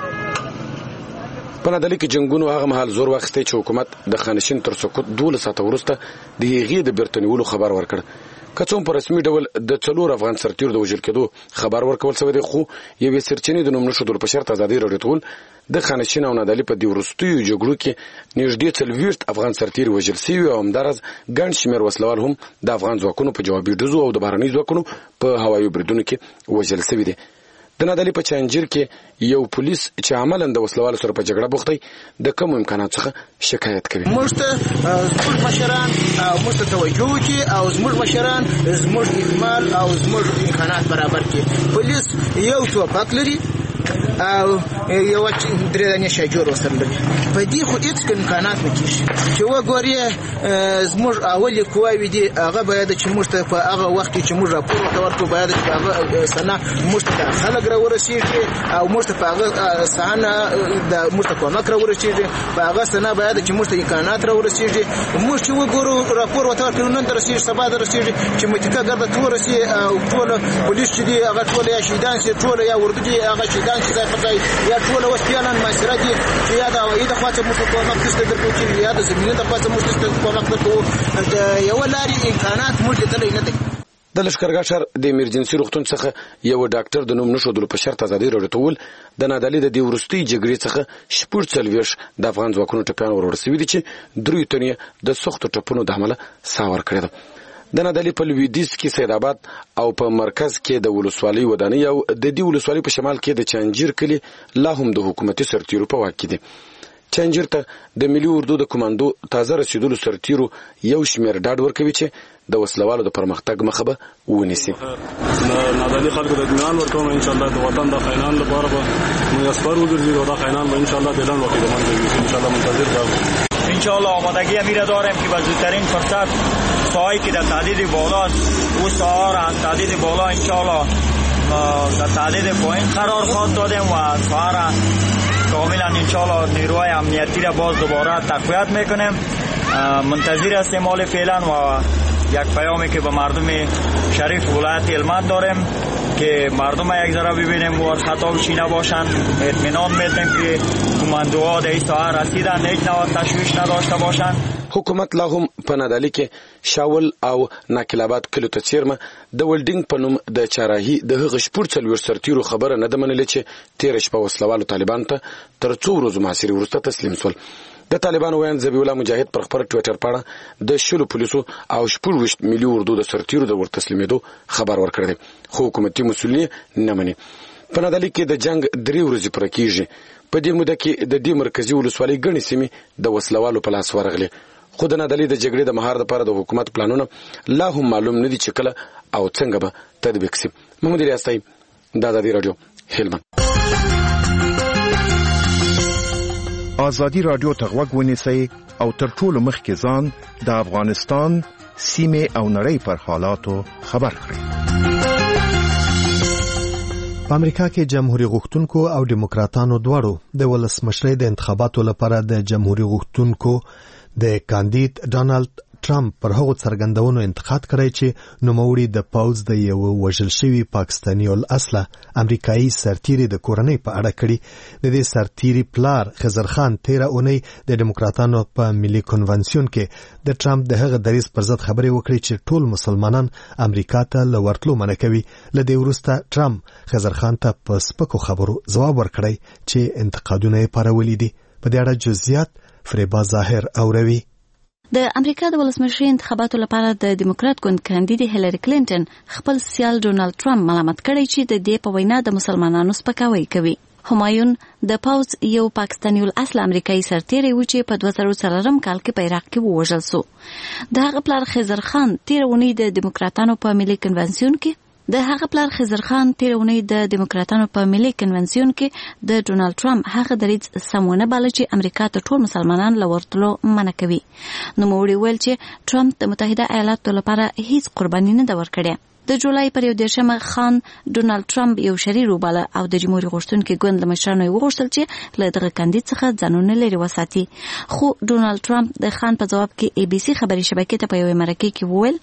په نادعلي کې جنګونو هغه مهال زور واخیستی چې حکومت د خانشین تر سقوط دولس ساعته وروسته د هغې د بیرته نیولو خبر ورکړ. که څوم په رسمي ډول د څلور افغان سرتیرو د وژل کېدو خبر ورکول شوی دی، خو یوې سرچینې د نوم نښودلو په شرط ازادي راډیو ته وویل د خانشین او نادعلي په دې وروستیو جګړو کې نږدې څلوېښت افغان سرتیري وژل شوي او همداراز ګڼ شمېر وسلوال هم د افغان ځواکونو په جوابي ډزو او د بهرنیو ځواکونو په هوایي بریدونو کې وژل شوي دي. د نادعلي په چانجیر کې یو پولیس چې عملاً د وسلوالو سره په جګړه بوخت دی د کومو امکاناتو څخه شکایت کوي. موږ ته زموږ مشران موږ ته توجه وکړي او زموږ مشران زموږ اکمال او زموږ امکانات برابر کړي. پولیس یو توپک لري او یو درې دانې شاجور ورسره لري. په دې خو هېڅ امکانات نه کېږي چې وګورې زموږ اولې قواوې دي هغه باید چې موږ ته په هغه وخت کې چې موږ راپور ورته ورکړو باید چې هغه سنه موږ ته خلک راورسېږي او موږ ته په هغه سهانه موږ ته کومک راورسېږي په هغه سنه باید چې موږ ته امکانات راورسېږي. موږ چې وګورو راپور ورته ورکړو نن ته رسېږي سبا ته رسېږي چې متکه ګرده ټول رسېږي او ټول پولیس چې دي هغه ټول یا شهیدان شي ټول یا وردو دي هغه شهیدان شي ځای پر ځای یا ټول اوس پیانان معاشره دي چې یا د هوایي د خوا څخه موږ ته کومک نشته درکوو چې یا د زمیني د خوا څخه موږ ته کومک درکوو. د یوه لارې امکانات موږ لیدلی نه دی. د لشکرګاه ښار د ایمرجنسي روغتون څخه یو ډاکټر د نوم نښودلو په شرط ازادي راډیو ته وویل د نادعلي د دې وروستۍ جګړې څخه شپږ څلوېښت د افغان ځواکونو ټپیان ور ورسوي دي چې دریو تنو یې د سختو ټپونو د امله ساه ورکړې ده. د نادعلي په لویدیځ کې سید آباد او په مرکز کې د ولسوالۍ ودانۍ او د دې ولسوالۍ په شمال کې د چانجیر کلي لا هم د حکومتي سرتیرو په واک کې دي. چانجیر ته د ملي اردو د کمانډو تازه رسیدلو سرتیرو یو شمېر ډاډ ورکوي چې د وسلوالو د پرمختګ مخه به ونیسي. نادعلي خلکو ته اطمینان ورکوم انشاءالله د وطن د خاینانو لپاره به میسر وګرځي او د خاینان به انشاءالله بلند وقتی به من بگیریم. انشاءالله منتظر باشیم. انشاءالله آمادگی امیر داریم که به زودترین فرصت ساحه‌ای که در تعدید بالاست او ساحه را از تعدید بالا انشاءالله در تعدید پایین قرار خواهد دادیم و ساحه را کاملا انشالله نیروهای امنیتی را باز دوباره تقویت میکنیم. منتظر هستیم حال فعلا و یک پیامی که به مردم شریف ولایت هلمند داریم که مردم یک ذره ببینیم و از خطا چی نباشند. اطمینان میدیم که کماندوها در این ساحه رسیدن، هیچ نوع تشویش نداشته باشند. حکومت لا هم په نادالي کې شاول او ناکلابات کلو ته چیرمه د ولډینګ په نوم د چراهي د هغه شپور څلور سرتیرو خبره نه ده منلې چې تیر شپه وسلوالو طالبان ته تر څو ورځو محاصرې وروسته تسلیم شول. د طالبانو ویاند ذبیح الله مجاهد پر خپل ټویټر پاڼه د شلو پولیسو او شپور وشت ملي اردو د سرتیرو د ور تسلیمېدو خبر ورکړی دی، خو حکومتي مسؤلین نه مني. په نادالي کې د جنگ درې ورځې پوره کیږي. په دې موده کې د دې مرکزي ولسوالۍ ګڼې سیمې د وسلوالو په لاس ورغلې. خو د نادالي د جګړې د مهار لپاره د حکومت پلانونه لا هم معلوم نه دي چې کله او څنګه به تطبیق شي. محمد ریاستای، د آزادي رادیو، هلمند. آزادي رادیو ته غوږ ونیسئ او تر ټولو مخکې ځان د افغانستان سیمې او نړۍ پر حالاتو خبر کړئ. په امریکا کې جمهوریت غوښتونکو او دیموکراتانو دواړو د ولسمشرۍ د انتخاباتو لپاره د جمهوریت غوښتونکو د کاندید ډانلډ ټرمپ پر هغو څرګندونو انتقاد کړی چې نوموړي د پوځ د یو وژل شوي پاکستاني الاصله امریکایي سرتیري د کورنۍ په اړه کړي. د دې سرتیري پلار خضر خان تیره اونۍ د دیموکراتانو په ملي کنونسیون کې د ټرمپ د هغه دریځ پر ضد خبرې وکړې چې ټول مسلمانان امریکا ته له ورتلو منع کوي. له دې وروسته ټرمپ خضر خان ته په سپکو خبرو ځواب ورکړی چې انتقادونه یې پارولي دي. په دې اړه جزئیات فریبا ظاهر اوروي. د امریکا د ولسمشرۍ انتخاباتو لپاره د دیموکرات ګوند کاندید هیلری کلینټن خپل سیال ډونالد ټرمپ ملامت کړی چې د دې په وینا د مسلمانانو سپکاوی کوي. همایون د پوځ یو پاکستاني الاصل امریکایي سرتیری و چې په دوه زره څلورم کال کې په عراق کې ووژل شو. د هغه پلار خضر خان تیر اونۍ د دیموکراتانو په ملي کنونسیون کې د هغه پلار خضر خان تیر اونۍ د دیموکراتانو په ملي کنونسیون کې د ډونالد ټرمپ هغه دریځ سمونه باله چې امریکا ته ټول مسلمانان له ورتلو منع کوي. نوموړي ویل چې ټرمپ د متحده ایالاتو لپاره هیڅ قرباني نه ده ورکړې. د جولای پر یو دیرشمه خان ډونالد ټرمپ یو شریر وباله او د جمهوریت غوښتونکي ګوند له مشرانو یې وغوښتل چې له دغه کاندید څخه ځانونه لرې وساتي. خو ډونالد ټرمپ د خان په ځواب کې ای بي سي خبري شبکې ته په یوې مرکې کې وویل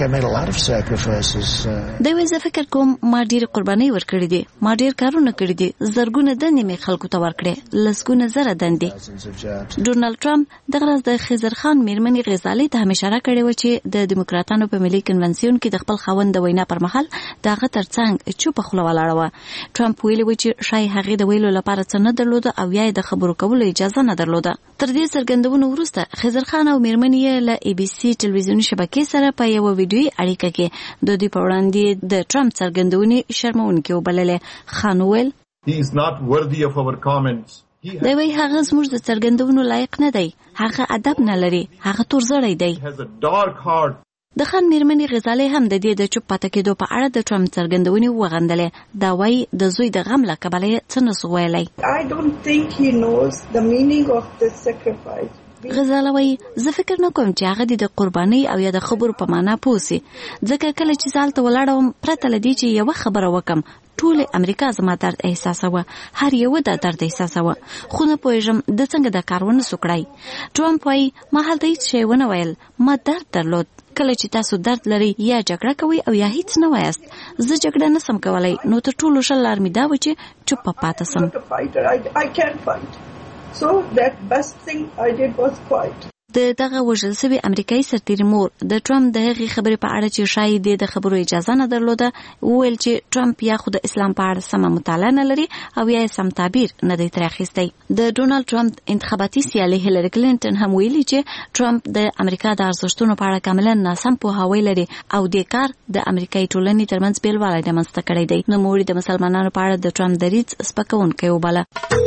دوی وایي زه فکر کوم ما ډېرې قربانۍ ورکړې دي، ما ډېر کارونه کړي دي، زرګونه دندې مې خلکو ته ورکړې، لسګونه زره دندې. ډونالد ټرمپ دغه ورځ د خضر خان میرمنې غزالۍ ته هم اشاره کړې وه چې د دیموکراتانو په ملي کنونسیون کې د خپل خاوند د وینا پر مهال د هغه تر څنګ چوپه خوله ولاړه وه. ټرمپ ویلي و چې ښایي هغې د ویلو لپاره څه نه درلوده او یا یې د خبرو کولو اجازه نه درلوده. تر دې څرګندونو وروسته خضر خان او میرمنې یې له ای بي سي ټلویزیوني شبکې سره په یوه ویډیویي اړیکه کې د دوی په وړاندې د ټرمپ څرګندونې شرموونکې وبللې. خان وویل دی وایي هغه زموږ د څرګندونو لایق نه دی، هغه ادب نه لري، هغه تورزړی دی. د خان میرمنې غزالۍ هم د دې د چوپ پاتې کېدو په اړه د ټرمپ څرګندونې وغندلې. دا وایي د زوی د غم له کبله یې څه نسو ویلی. غزاله وایي زه فکر نه کوم چې هغه د قربانۍ او یا د خبرو په معنا پوه سي، ځکه کله چې زه هلته ولاړه وم پرته له دې چې یوه خبره وکم ټولې امریکا زما درد احساسوه، هر یوه دا درد احساسوه، خو نه پوهېږم د څنګه دا کار ونه سو کړی. ټرمپ وایي ما هلته هیڅ شی ونه ویل، ما درد درلود. کله چې تاسو درد لري یا جګړه کوئ او یا هیڅ نه وایاست، زه جګړه نسم کولی، نو تر ټولو ښه لار مې دا و چې چوپه پاته سم. So that best thing I did was quiet. د دغه وژل شوي امریکایي سرتیري مور د ټرمپ د هغې خبرې په اړه چې ښایي دې د خبرو اجازه نه درلوده وویل چې ټرمپ یا خو د اسلام په اړه سمه مطالعه نه لري او یا یې سم تعبیر نه دی ترې اخیستی. د ډونالډ ټرمپ انتخاباتي سیالي هیلری کلینټن هم ویلي چې ټرمپ د امریکا د ارزښتونو په اړه کاملا ناسم پوهاوی لري او دې کار د امریکایي ټولنې ترمنځ بېلوالی رامنځته کړی دی. نوموړي د مسلمانانو په اړه د ټرمپ دریځ سپکونکی وباله.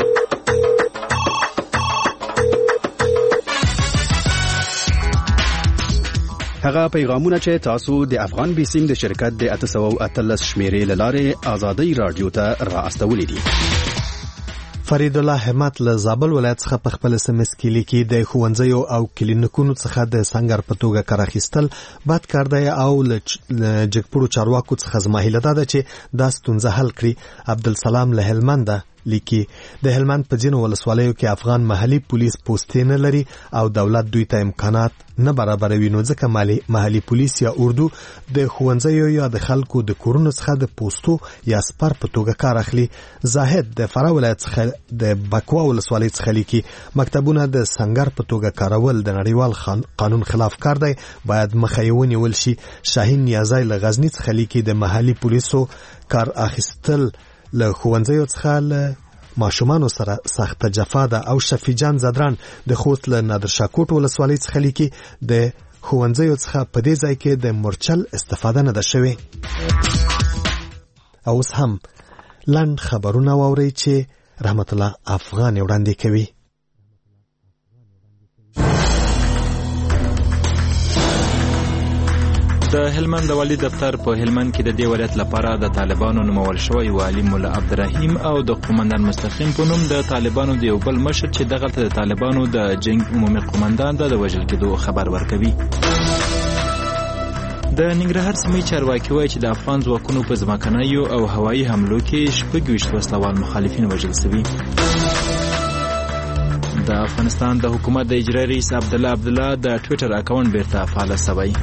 هغه پیغامونه چې تاسو د افغان بیسیم د شرکت د اته سوه او اتلس شمیرې له لارې آزادۍ رادیو ته را استولې دي. فرید الله همت له زابل ولایت څخه په خپل سمس کې لیکي د ښوونځیو او کلینیکونو څخه د سنگر په توګه کار اخیستل بد کار دی او له جګپوړو چارواکو څخه زما هیله ده چې دا ستونزه حل کړي. عبدالسلام له هلمند لیکي د هلمند په ځینو ولسوالیو کې افغان محلي پولیس پوستې نه لري او دولت دوی ته امکانات نه برابروي، نو ځکه محلي پولیس یا اردو د ښوونځیو یا د خلکو د کورونو څخه د پوستو یا سپر په توګه کار اخلي. زاهد د فراه ولایت څخه د بکوا ولسوالۍ څخه لیکي مکتبونه د سنگر په توګه کارول د نړیوال قانون خلاف کار دی، باید مخه یې ونیول شي. شاهین نیازی له غزني څخه لیکي د محلي پولیسو کار اخیستل له ښوونځیو څخه له ماشومانو سره سخته جفا ده. او شفیجان زدران د خوست له نادرشاکوټ ولسوالۍ څخه لیکي د ښوونځیو څخه په دې ځای کې د مورچل استفاده نه ده شوې. او اوس هم لنډ خبرونه واورئ چې رحمت الله افغان وړاندې کوي. د هلمند د والي دفتر په هلمند کې د دې ولایت لپاره د طالبانو نومول شوی والي مولا عبدالرحیم او د قومندان مستقیم په نوم د طالبانو د یو بل مشر چې دغلته د طالبانو د جنگ عمومي قومندان د وژل کېدو خبر ورکوي. د ننګرهار سیمې چارواکي وایي چې د افغان ځواکونو په ځمکنیو او هوایي حملو کې شپږ ویشت وسلوال مخالفین وژل شوي. د افغانستان د حکومت د اجرایي رئیس عبدالله عبدالله د ټویټر اکاونټ بیرته فعال شوی.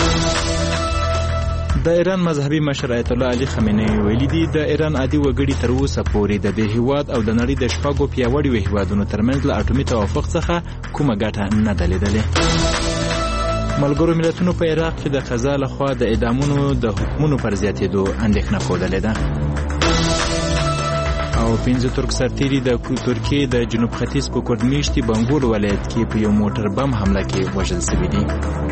د ایران مذهبي مشر آیت الله علي خامنه‌ای ویلي دي د ایران عادي وګړي تر اوسه پورې د دې هیواد او د نړۍ د شپږو پیاوړو هیوادونو ترمنځ له اټومي توافق څخه کومه ګټه نه ده لیدلې. ملګرو ملتونو په عراق کې د قضا لخوا د اعدامونو د حکمونو پر زیاتېدو اندېښنه ښودلې ده. او پنځه ترک سرتیري د ترکیې د جنوب ختیځ په کردمیشتي بنګول ولایت کې په یو موټر بم حمله کې وژل شوي دي.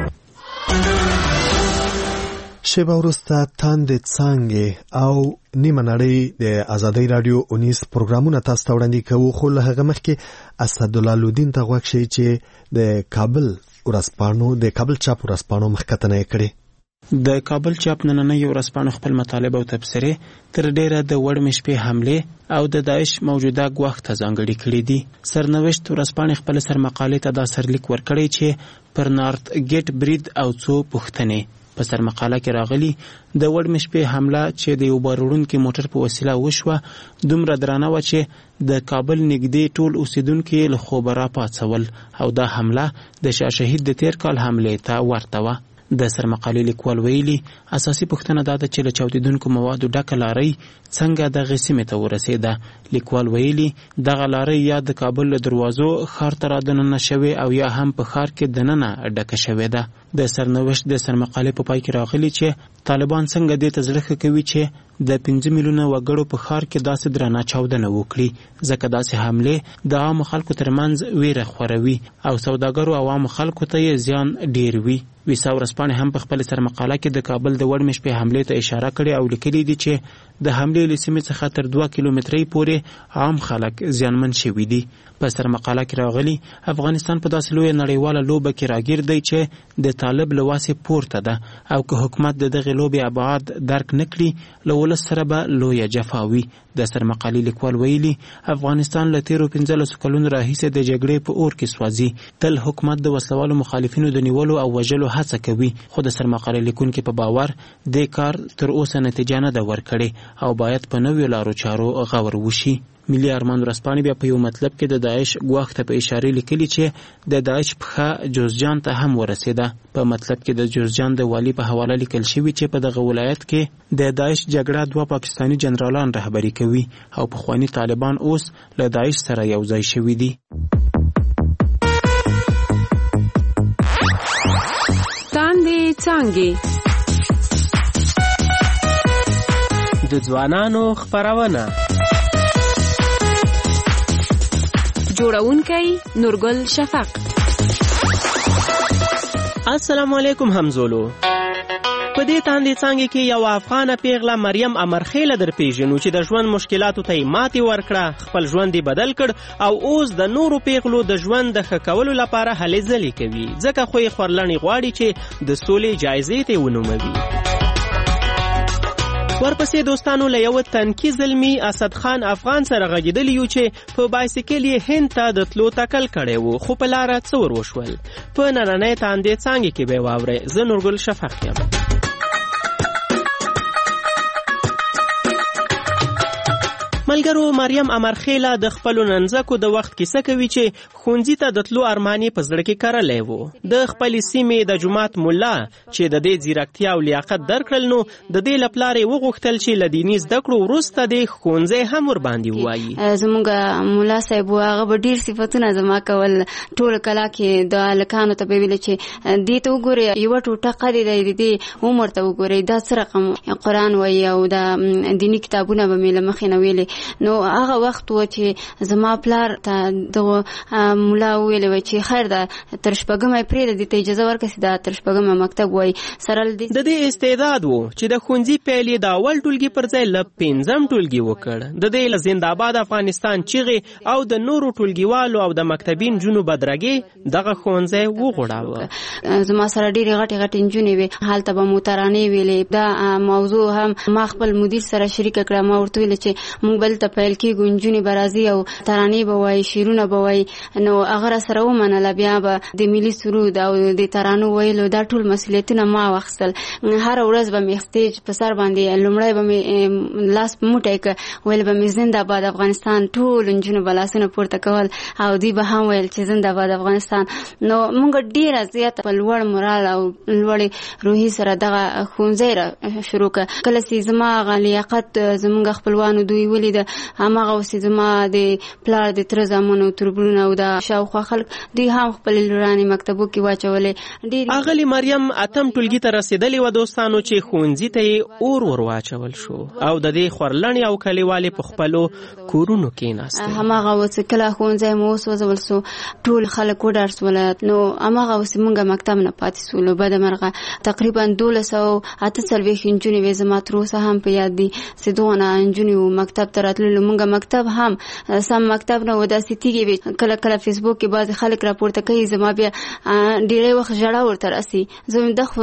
شیبه وروسته تاندې څانګې او نیمه نړۍ د ازادۍ راډیو اونیس پروګرامونه تاسو ته وړاندې کوو، خو له هغه مخکې اسدالله لودین ته غوږ شئ چې د کابل ورځپاڼو د کابل چاپ ورځپاڼو مخکتنه یې کړې. د کابل چاپ نننۍ ورځپاڼو خپل مطالب او تبصرې تر ډیره د وړمې شپې حملې او د داعش موجوده ګواښ ته ځانګړي کړي دي. سرنوشت ورځپاڼې خپل سرمقالې ته دا سرلیک ورکړی چې پر نارت ګیټ برید او څو پوښتنې. په سرمقاله کې راغلي د وړمې شپې حمله چې د یو باروړونکي موټر په وسیله وشوه دومره درانه وه چې د کابل نږدې ټول اوسیدونکي له خوبه راپاڅول او دا حمله د شاه شهید د تیر کال حملې ته ورته وه. د سرمقالې لیکوال ویلي اساسي پوښتنه دا ده چې له چاودېدونکو موادو ډکه لارۍ څنګه دغې سیمې ته ورسېده. لیکوال ویلي دغه لارۍ یا د کابل له دروازو ښار ته رادننه شوې او یا هم په ښار کې دننه ډکه شوې ده. د سرنوشت د سرمقالې په پای کې راغلي چې طالبان څنګه دې ته زړه ښه کوي چې د پنځه میلیونه وګړو په ښار کې داسې درانه چاودنه وکړي، ځکه داسې حملې د عامو خلکو ترمنځ ویره خوروي او سوداګرو او عامو خلکو ته یې زیان ډیر وي. ویسا ورځپاڼې هم په خپل سرمقاله کې د کابل د وړمې شپې حملې ته اشاره کړې او لیکلي دي چې د حملې له سیمې څخه تر دوه کیلومترۍ پورې عام خلک زیانمن شوي دي. په سرمقاله کې راغلي افغانستان په داسې لویه نړیواله لوبه کې راګیر دی چې د طالب له واسې پورته ده او که حکومت د دغې لوبې ابعاد درک نه کړي له ولس سره به لویه جفا وي. د سرمقالې لیکوال ویلي افغانستان له تیرو پنځلسو کلونو راهیسې د جګړې په اور کې سوځي. تل حکومت د وسلوالو مخالفینو د نیولو او وژلو هڅه کوي، خو د سرمقالې لیکونکي په باور دې کار تر اوسه نتیجه نه ده ورکړې او باید په نویو لارو چارو غور وشي. ملي ارمان ورځپاڼې بیا په یو مطلب کې د داعش ګواښ ته په اشارې لیکلي چې د داعش پښه جوزجان ته هم ورسېده. په مطلب کې د جوزجان د والي په حواله لیکل شوي چې په دغه ولایت کې د داعش جګړه دوه پاکستاني جنرالان رهبري کوي او پخواني طالبان اوس له داعش سره یو ځای شوي دي. تاندې څانګې د ځوانانو خپرونه، جوړونکی نورګل شفق. السلام علیکم همزولو. په دې تاندې څانګې کې یو افغانه پیغله مریم امرخیله در پیژنو چې د ژوند مشکلاتو ته یې ماتې ورکړه، خپل ژوند یې بدل کړ او اوس د نورو پیغلو د ژوند د ښه کولو لپاره هلې ځلې کوي، ځکه خو یې خورلڼې غواړي چې د سولې جایزې ته یې ونوموي. ورپسې دوستانو له یو تنکي زلمي اسد خان افغان سره غږېدلی یو چې په بایسکل یې هند ته د تلو تکل کړی و، خو په لاره څه ور وشول. په نننۍ تاندې څانګې کې به یې واورئ. زه نورګل شفق یم. ملګرو مریم امرخیله د خپل ننځکو د وخت کیسه کوي چې ښوونځي ته د تلو ارماني په زړه کې کرلی و. د خپل سیمې د جماعت مولا چې د دې ځیرکتیا او لیاقت درکړل نو د دې لپاره وغوښتل چې له دیني زده کړو وروسته د ښوونځی هم ورباندې ووایي. زموږ مولا صاحب هغه به ډېر صفتونه زما کول ټول کلا کې د هلکانو ته به ویل چې دې ته وګورئ یوه ټوټه قدې دی د دې عمر ته وګورئ دا څه رقم قرآن وایي او د دیني کتابونه به مې له مخې نه ویلې. نو هغه وخت و چې زما پلار ته دغه مولا ویلې وای چې خیر ده تر شپږمه یې پرېږده دې ته اجازه ورکړه چې دا تر شپږمه مکتب وایي. سره د دې استعداد و چې د ښوونځي پیل یې د اول ټولګي پر ځای له پنځم ټولګي وکړ. د دې له زنده‌باد افغانستان چیغې او د نورو ټولګیوالو او د مکتبي نجونو بدرګې دغه ښوونځی وغوړاوه. زما سره ډېرې غټې غټې نجونې وې هلته به مو ترانې ویلې. دا موضوع هم ما خپل مدیر سره شریکه کړه. ما ورته ویل چې موږ بل ته پیل کېږو نجونې به راځي او ترانې به وایي شعرونه به وایي. نو هغه راسره ومنله. بیا به د ملي سرود او د ترانو ویلو دا ټول مسؤلیتونه ما واخیستل. هره ورځ به مې سټیج په سر باندې لومړی به مې لاس په موټی که ویل به مې زنده‌باد افغانستان. ټول نجونو به لاسونه پورته کول او دوی به هم ویل چې زنده‌باد افغانستان. نو موږ ډېره زیاته په لوړ مورال او لوړې روحي سره دغه ښوونځی را شروع کړه. کله چې زما هغه لیاقت زموږ خپلوانو دوی ولیده هماغه اوس زما د پلار د تره زامنو تربرونه او د شاوخوا خلک دوی هم خپلې لورانې مکتبو کې واچولې. اغلې مریم اتم ټولګي ته رسېدلې وه دوستانو چې ښوونځي ته یې اور ور واچول شو او د دې خورلڼې او کلیوالې په خپلو کورونو کېناستې. هماغه اوس کله ښوونځی مو وسوځول سو ټول خلک وډار سول. نو هماغه اوس موږ مکتب نه پاتې سولو. بدمرغه تقریبا دولس او اته څلوېښت نجونې وې زما تر اوسه هم په یاد دي چې دونه نجونې وو مکتب ته راتللو. موږ مکتب هم سم مکتب نه و داسې تیږې وې. کله کله فیسبوک کې بعضې خلک راپورته کوي زما بیا ډېری وخت ژړا ورته راسي. زه وایم دا خو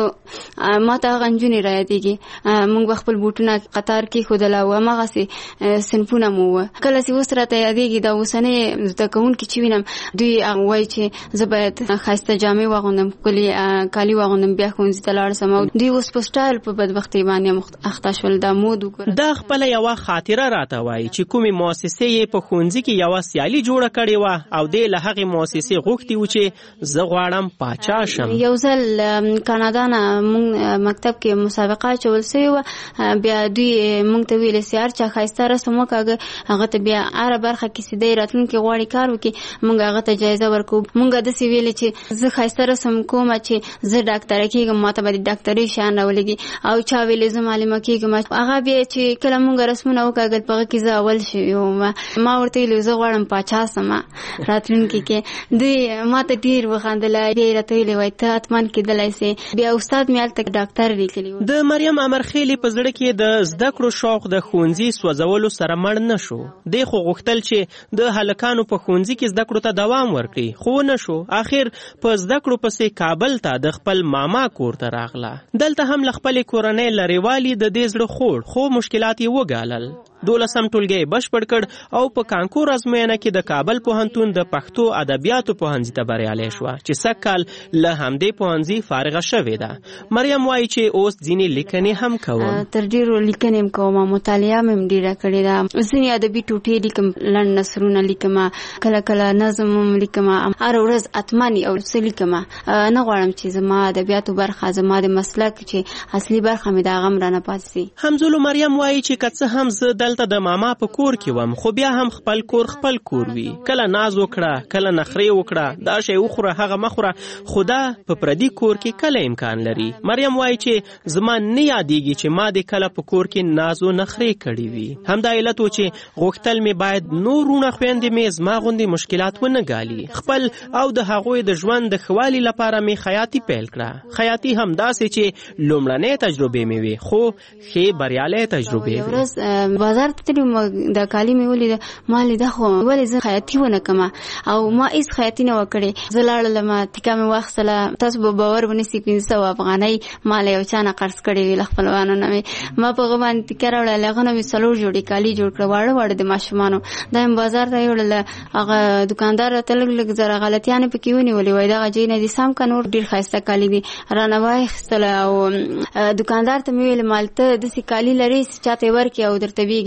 ما ته هغه نجونې رایادېږي. موږ به خپل بوټونه قطار کېښودل او هماغسې صنفونه مو وه. کله چې اوس راته یادېږي دا اوسنۍ زده کوونکي چې وینم دوی وایي چې زه باید ښایسته جامې واغوندم ښکلي کالي واغوندم بیا ښوونځي ته لاړ سم. او دوی اوس په سټایل په بدبختۍ باندې اخته شول. دا مود وګوره. دا خپله یوه خاطره راته وایي چې کومې مؤسسې یې په ښوونځي کې یوه سیالي جوړه کړې وه او دی له هغې مؤسسې غوښتي و چې زه غواړم پاچا شم. یو ځل کانادا نه موږ مکتب کې مسابقه اچول سوې وه. بیا دوی موږ ته ویلې چې هر چا ښایسته رسم وکاږه هغه ته بیا هره برخه کې چې دی راتلونکي غواړي کار وکړي موږ هغه ته جایزه ورکوو. موږ داسې ویلې چې زه ښایسته رسم کومه چې زه ډاکټره کېږم ما ته به د ډاکټرۍ شیان راولېږي او چا ویلې زه معلمه کېږم. هغه بیا چې کله موږ رسمونه وکاږل په هغه کې زه اول شوې وم. ما ورته ویلې زه غواړم پاچا سم راتلونکي کې. دوی ما ته ډېر وخندله. بیا یې راته ویلې وایي ته حتمن کېدلی سې. بیا استاد مې هلته ډاکټر لیکلي و. د مریم امرخیلې په زړه کې د زده کړو شوق د ښوونځي سوځولو سره مړ نه شو. دی خو غوښتل چې د هلکانو په ښوونځي کې زده کړو ته دوام ورکړي خو نه شو. آخر په زده کړو پسې کابل ته د خپل ماما کور ته راغله. دلته هم له خپلې کورنۍ لرېوالي د دې زړه خوړ خو مشکلات یې وګالل. دولسم ټولګی بشپړ کړ او په کانکور ازموینه کې د کابل پوهنتون د پښتو ادبیاتو پوهنځي ته بریالۍ شوه چې سږ کال له همدې پوهنځي فارغه شوې ده. مریم وایي چې اوس ځینې لیکنې هم کوم. تر ډېرو لیکنې هم کوم. مطالعه مې هم ډېره کړې ده. ځینې ادبي ټوټې لیکم لنډ نثرونه لیکم کله کله نظم هم لیکم. هره ورځ اتمن یو څه لیکم. نه غواړم چې زما ادبیاتو برخه زما د مسلک چې اصلي برخه مې د هغه هم رانه پاتې سي. همزولو مریم وایي چې که څه هم زه دلته د ماما په کور کې وم خو بیا هم خپل کور خپل کور وي. کله ناز وکړه کله نخرې وکړه دا شی وخوره هغه مخوره خو دا په پردي کور کې کله امکان لري. مریم وایي چې زما نه یادېږي چې ما د کله په کور کې ناز و نخرې کړې وي. همدا علت و چې غوښتل مې باید نور وروڼه خویندې مې زما غوندې مشکلات ونه ګالي. خپل او د هغوی د ژوند د ښه والي لپاره مې خیاطي پیل کړه. خیاطي هم داسې چې لومړنۍ تجربې مې وې خو ښې بریالۍ تجربې وې. بازار ته تلم د کالي مې ولیده ما لیده خو ولې زه خیاطي ونه کړم او ما هېڅ خیاطي نه وه کړې. زه لاړلم تیکه مې واخیستله. تاسو به باور ونیسئ پنځه سوه افغانۍ ما له یو چا نه قرض کړې وې له خپلوانو نه مې. ما په هغه باندې تیکه راوړله. له هغه نه مې څلور جوړې کالي جوړ کړه واړه واړه د ماشومانو. دا مې بازار ته یوړله. هغه دوکاندار راته لږ لږ زره غلطیانې پکې ونیولې. وایي دغه جای نه دي سم که نور ډېر ښایسته کالي دي رانه واخیستله. او دوکاندار ته مې ویل مال ته داسې کالي لرې چې چاته یې ورکړې او درته ویږي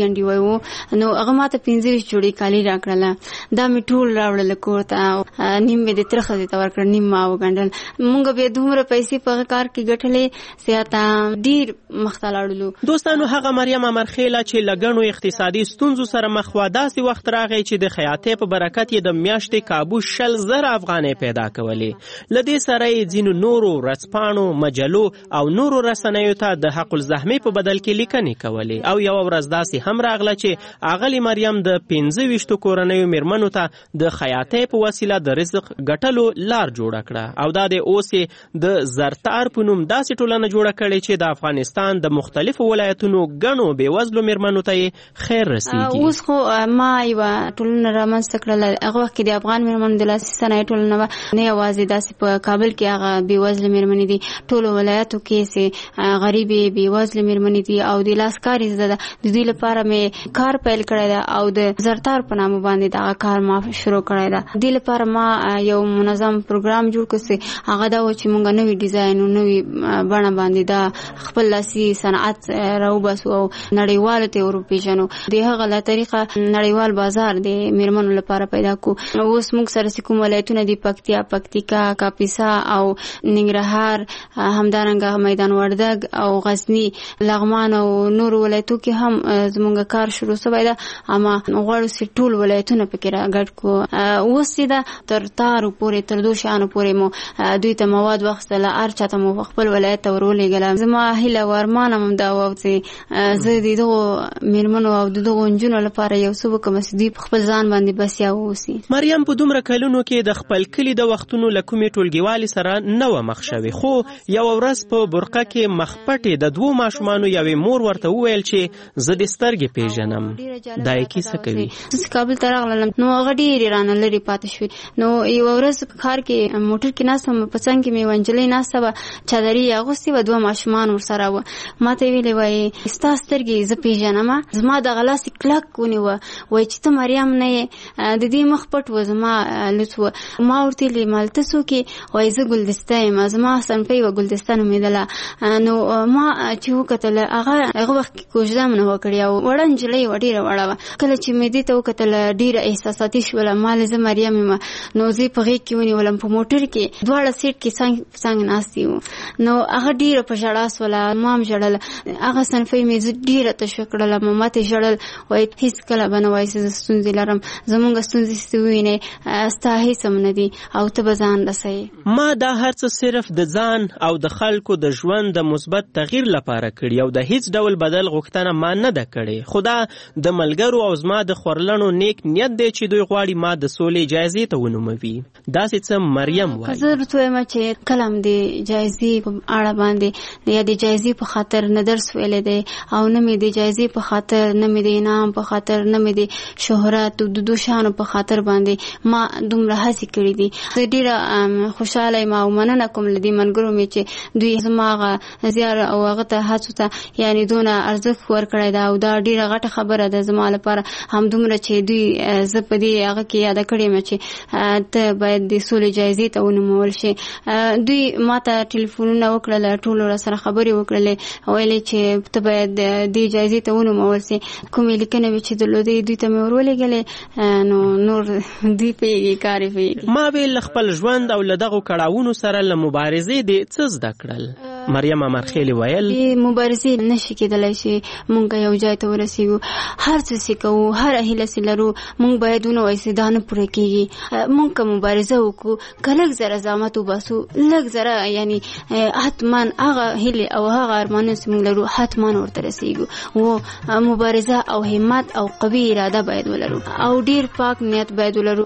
جنډي وایو نو هغه ماته پنځه ویشت جوړې کالي راکړله دا مې ټول راوړل کور ته نیم مې د تره ښځې ته ورکړل نیم ما وګنډل مونږ بیا دومره پیسې په هغه کار کې ګټلې سیاته ډېر مخته لاړلو. دوستانو هغه مریم امرخیله چې له ګڼو اقتصادي ستونزو سره مخ وه داسې وخت راغی چې د خیاطۍ په برکت یې د میاشتې کابو شل زره افغانۍ پیدا کولې. له دې سره یې ځینو نورو ورځپاڼو مجلو او نورو رسنیو ته د حق الزحمې په بدل کې لیکنې کولې او یوه ورځ داسې هم راغله چې اغلې مریم د پنځه ویشتو کورنیو میرمنو ته د خیاطۍ په وسیله د رزق ګټلو لار جوړه کړه او دا د اوس د زرتار په نوم داسې ټولنه جوړه کړې چې د افغانستان د مختلفو ولایتونو ګڼو بېوزلو میرمنو ته یې خیر رسیږي. اوس خو ما یوه ټولنه رامنځته کړله هغه وخت کې د افغان میرمنو د لاسي صنایع ټولنه وه نه یوازې داسې په کابل کې هغه بېوزله میرمنې دي ټولو ولایتو کې چې غریبې بېوزله میرمنې دي او د لاس کار یې زده ده د دوی لپاره مې کار پیل کړی ده او د زرتار په نامه باندې دغه کار ما شروع کړی ده. دې لپاره ما یو منظم پروګرام جوړ کړ چې هغه دا و چې موږ نوي ډیزاین او نوي بڼه باندې دا خپل لاسي صنعت راوباسو او نړیوالو ته وروپېژنو. د هغه له طریقه نړیوال بازار د میرمنو لپاره پیدا کو. اوس موږ سره چې کوم ولایتونه دي پکتیا پکتیکا کاپیسا او ننګرهار همدارنګه میدان وردګ او غزنی لغمان او نور ولایتو کې هم زموږ کار شروع شوی ده اما غواړو چې ټول ولایتونه پکې راګډ کو. اوس دا تر تارو پورې تر دوه شانو پورې مو دوی ته مواد واخیستله هر چاته مو خپل ولایت ته ورولېږله. زما هیله او ارمان هم دا و چې زه د دغو میرمنو او د دغو نجونو لپاره یو څه وکړم چې دوی په خپل ځان باندې بسیا واوسي. مریم په دومره کلونو کې د خپل کلي د وختونو له کومې ټولګیوالې سره نه وه مخ شوې خو یوه ورځ په برقه کې مخ پټې د دوو ماشومانو یوې مور ورته وویل چې زه دې سترګې پیژنم. دا یې کیسه کوي. زه کابل ته راغلم نو هغه ډېرې رانه لرې پاتې شوې نو یوه ورځ په ښار کې موټر کې ناسته وم په څنګ کې مې یوه نجلۍ ناسته وه چادري یې اغوستې وه دوه ماشومان ورسره وه ما ته یې ویلې وایي ستا سترګې زه پیژنم زما دغه لاس یې کلک ونیوه وایي چې ته مریم نه یې د دې مخ پټ و زما لوڅ وه ما ورته ویلې ما ته څوک یې وایي زه ګلدسته یم زما صنفۍ وه ګلدسته نومېدله نو ما چې وکتل هغه هغه وخت کې کوژده مې نه وه کړې او وړه نجلۍ وه ډېره وړه وه کله چې مې دې ته وکتل ډېره احساساتي شوله ما لې زه مریم یم نو زه یې په غېږ کې ونیولم په موټر کې دواړه سیټ کې څنګ په څنګ ناستې وو نو هغه ډېره په ژړا سوله ما هم ژړل هغه صنفۍ مې زه ډېره تشویق کړله ما ته یې ژړل وایي هېڅکله به نه وایي چې زه ستونزې لرم زمونږ ستونزې چې ووینې ستا هېڅ هم نه دي او ته به ځان رسوې. ما دا هر څه صرف د ځان او د خلکو د ژوند د مثبت تغییر لپاره کړي او د هیڅ ډول بدل غوښتنه ما نه ده کړې خو دا د ملګرو او زما د خورلنو نیک نیت دی چې دوی غواړي ما د سولې جایزې ته ونوموي. داسې څه مریم وایي. زه درته وایم چې کله هم د جایزې په اړه باندې یا د جایزې په خاطر نه درس ویلی دی او نه مې د جایزې په خاطر نه مې د انعام په خاطر نه مې د شهرت د دو شانو په خاطر باندې ما دومره هڅې کړي دي. زه ډېره خوشحاله یم او مننه کوم له دې ملګرو مې چې دوی زما هغه زیار او هغه ته هڅو ته یعنې دونه ارزښت ورکړی ده او دا ډېره غټه خبره ده زما لپاره همدومره چې دوی زه په دې هغه کې یاده کړې یم چې ته باید د سولې جایزې ته ونومول شي. دوی ما ته ټلیفونونه وکړل ټولو راسره خبرې وکړلې ویلې چې ته باید دې جایزې ته ونومول شي کومې لیکنې وې چې درلودې دوی ته مې ورولېږلې نو نور دوی پوهېږي کار یې پوهېږي. ما به له خپل ژوند او له دغو کړاوونو سره له مبارزې دې څه زده کړل؟ مریم امرخیلې ویل مبارزې نشي کېدلی چې مونږ یو ځای ته ورسېږو هر څه چې کوو هره هیله چې لرو مونږ باید ونوایو چې دا نه پوره کېږي. مونږ که مبارزه وکړو که لږ زره زحمت وباسو لږ زره یعنې حتما هغه هیلې او هغه ارمانونه چې مونږ لرو حتما ورته رسېږو و مبارزه او همت او قوي اراده باید ولرو او ډېر پاک نیت باید ولرو.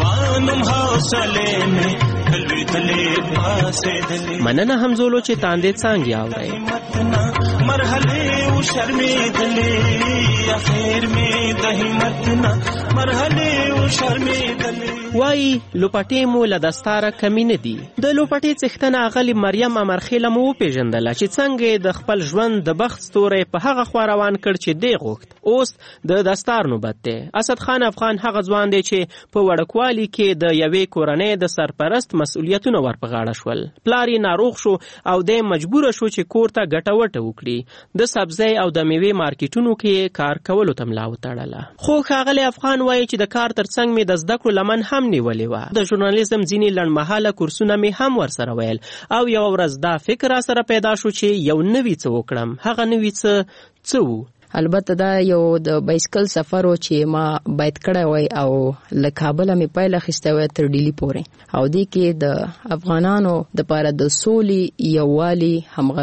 مننه همزولو چې تاندې څانګې اورئ مرحله او شرمېدلې اخر مې د همت نه مرحله وای لوپټې مو له دستاره کمی نه دي. د لوپټې څښتنه اغلې مریم امرخیله مو وپېژندله چې څنګه د خپل ژوند د بخت ستوری په هغه خوا روان کړ چې دی غوښت. اوس د دستار نوبت دی. اسد خان افغان هغه ځوان دی چې په وړکوالي کې د یوې کورنۍ د سرپرست مسؤلیتونه ور په غاړه شول. پلار یې ناروغ شو او دی مجبوره شو چې کور ته ګټه وټه وکړي. د سبزی او د میوې مارکیټونو کې کار کولو ته ملا وتړله. خو ښاغلی افغان وایي چې د کار تر څنګ مې د زده کړو لمن هم نیولې وه. د ژورنالیزم ځینې لنډمهاله کورسونه مې هم ورسره ویل او یوه ورځ دا فکر را سره پیدا شو چې یو نوي څه وکړم. هغه نوي څه څه وو؟ البته دا یو د بایسکل سفر و چې ما باید کړی وای او له کابله مې پیل اخیستی وای تر ډیلي پورې او دې کې د افغانانو دپاره د سولې یووالي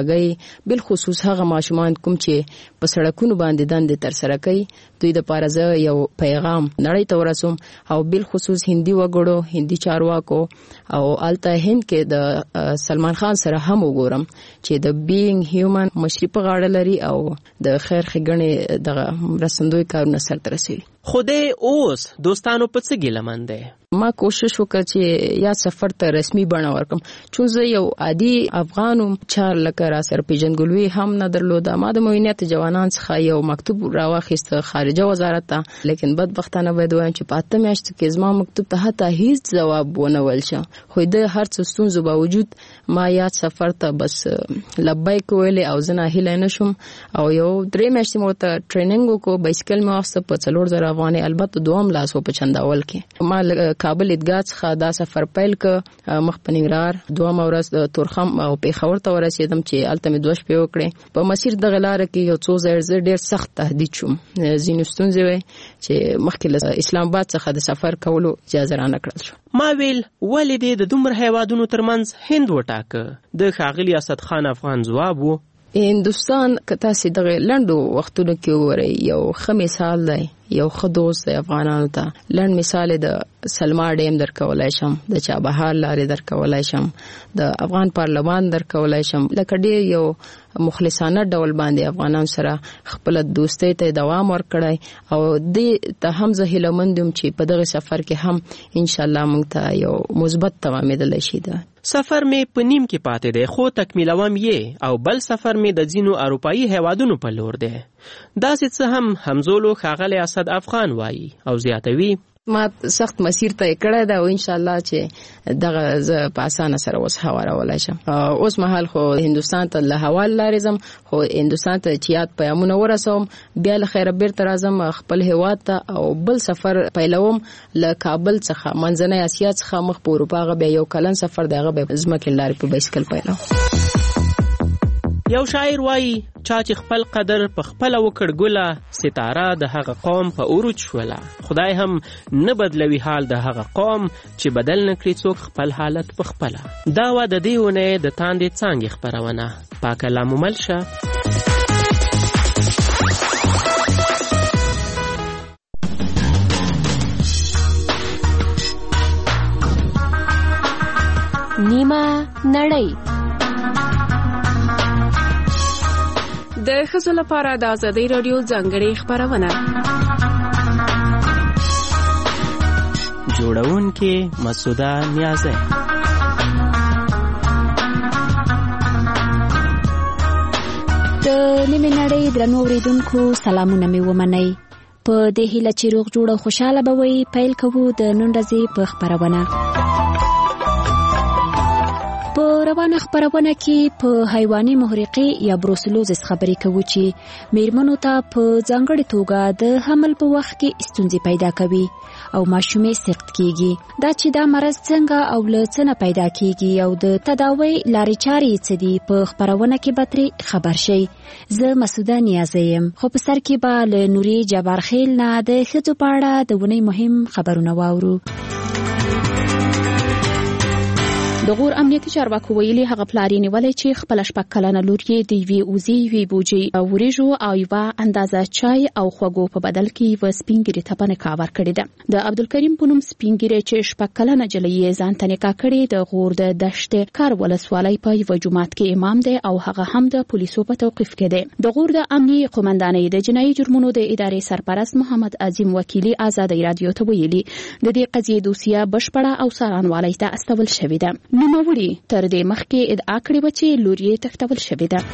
همغږۍ بالخصوص هغه ماشومان کوم چې په سړکونو باندې دندې ترسره کوي دوی دپاره زه یو پیغام نړۍ ته ورسوم او بالخصوص هندي وګړو هندي چارواکو او هلته هند کې د سلمان خان سره هم وګورم چې د بینګ هیومن مشري په غاړه لري او د خیر ښېګڼې دغه مرستندوی کارونه سرته رسوي. خو دی اوس دوستانو په څه ګیلمن دی؟ ما کوشش وکړ چې یا سفر ته رسمي بڼه ورکړم چون زه یو عادي افغان وم چار لکه را سره پیژندګلوي هم نه درلوده. ما د معاونیت جوانان څخه یو مکتوب راواخیسته خارجه وزارت ته لیکن بدبختانه باید وایم چې په اته میاشتو کې زما مکتوب ته حتی هیڅ ځواب ونه ویل شه. خو د هر څه ستونزو باوجود ما یاد سفر ته بس لبیک ویلې او زه ناهیلی نه شوم او یو درې میاشتې مو ته ټریننګ وکړو. بایسکل مې واخیسته په څلور زره افغانۍ البته دوهم لاس و په چنداول کې. ما کابل ادګاه څخه دا سفر پیل ک مخ په ننګرهار دوه ورځ د تورخم او پیښور ته ورسېدم چې هلته مې دوه شپې وکړې. په مسیر دغه لاره کې یو څو ځایه زه ډېر سخت تهدید شوم. ځینې ستونزې وې چې مخکې له اسلام آباد څخه د سفر کولو اجازه رانه کړل شو. ما ویل ولې دې د دومره هیوادونو ترمنځ هند وټاکه؟ د ښاغلي اسد خان افغان ځواب و هندوستان که تاسې دغه لنډو وختونو کې وګورئ یو ښه مثال دی یو ښه دوست دی افغانانو ته. لنډ مثال یې د سلما ډیم درکولی شم د چابهار لارې درکولی شم د افغان پارلمان درکولی شم لکه ډېر یو مخلصانه ډول باندې افغانانو سره خپله دوستۍ ته دوام ورکړی او دې ته هم زه هیلهمند یم چې په دغه سفر کې هم انشاءالله موږ ته یو مثبت تمامېدلی شي. ده سفر مې په نیم کې پاتې دی خو تکمیلوم یې او بل سفر مې د ځینو اروپایي هیوادونو په لور دی. داسې څه هم همزولو ښاغلی اسد افغان وایي او زیاتوي ما سخت مسیر طی کړی دی او انشاءالله چې دغه زه په اسانه سره اوس هوارولی شم. اوس مهال خو هندوستان ته له هوا لارې ځم خو هندوستان ته چې یاد پیغامونه ورسوم بیا له خیره بیرته راځم خپل هیواد ته او بل سفر پیلوم له کابل څخه منځنۍ اسیا څخه مخ په اروپا هغه بیا یو کلن سفر دی هغه بیا ځمکې لارې په بایسکل پیلوم. یو شاعر وایي چا چې خپل قدر په خپله وکړ ګله ستاره د هغه قوم په عروج شوله. خدای هم نه بدلوي حال د هغه قوم چې بدل نه کړي څوک خپل حالت په خپله. دا وه د دې اونۍ د تاندې څانګې خپرونه. پاکه لامومل شه. نیمه نړۍ د ښځو لپاره د ازادۍ راډیو ځانګړې خپرونه. جوړونکې مسعوده نیازی. د نیمې نړۍ درنو اورېدونکو سلامونه مې ومنئ. په دې هیله چې روغ جوړ او خوشحاله به وئ پیل کوو د نن ورځې په خپرونه. په روانه خپرونه کې په حیواني محرقې یا بروسلوزس خبرې کوو چې میرمنو ته په ځانګړې توګه د حمل په وخت کې ستونزې پیدا کوي او ماشومې سقط کیږي. دا چې دا مرض څنګه او له څه نه پیدا کیږي او د تداوی لارې چارې څه دي په خپرونه کې به ترې خبر شئ. زه مسعوده نیازی یم خو په سر کې به له نوري جبارخیل نه د ښځو په اړه د ونې مهم خبرونه واورو. د غور امنیتي چارواکو ویلي هغه پلار یې نیولی چې خپله شپږ کلنه لور یې د یوې وزې یوې بوجۍ وریژو او یوه اندازه چای او خوږو په بدل کې یوه سپین ږیرې ته په نکاح ورکړې ده. د عبدالکریم په نوم سپین ږیری چې شپږ کلنه نجلۍ یې ځان ته نکاح کړې د غور د دشت کار ولسوالۍ په یوه جومات کې امام دی او هغه هم د پولیسو په توقیف کې دی. د غور د امنیي قومندانۍ د جنایي جرمونو د ادارې سرپرست محمد عظیم وکیلي ازادۍ راډیو ته ویلي د دې قضیې دوسیه بشپړه او څارنوالۍ ته استول شوې ده. نوموړي تر دې مخکې ادعا کړې وه چې لور یې تښتول شوې ده.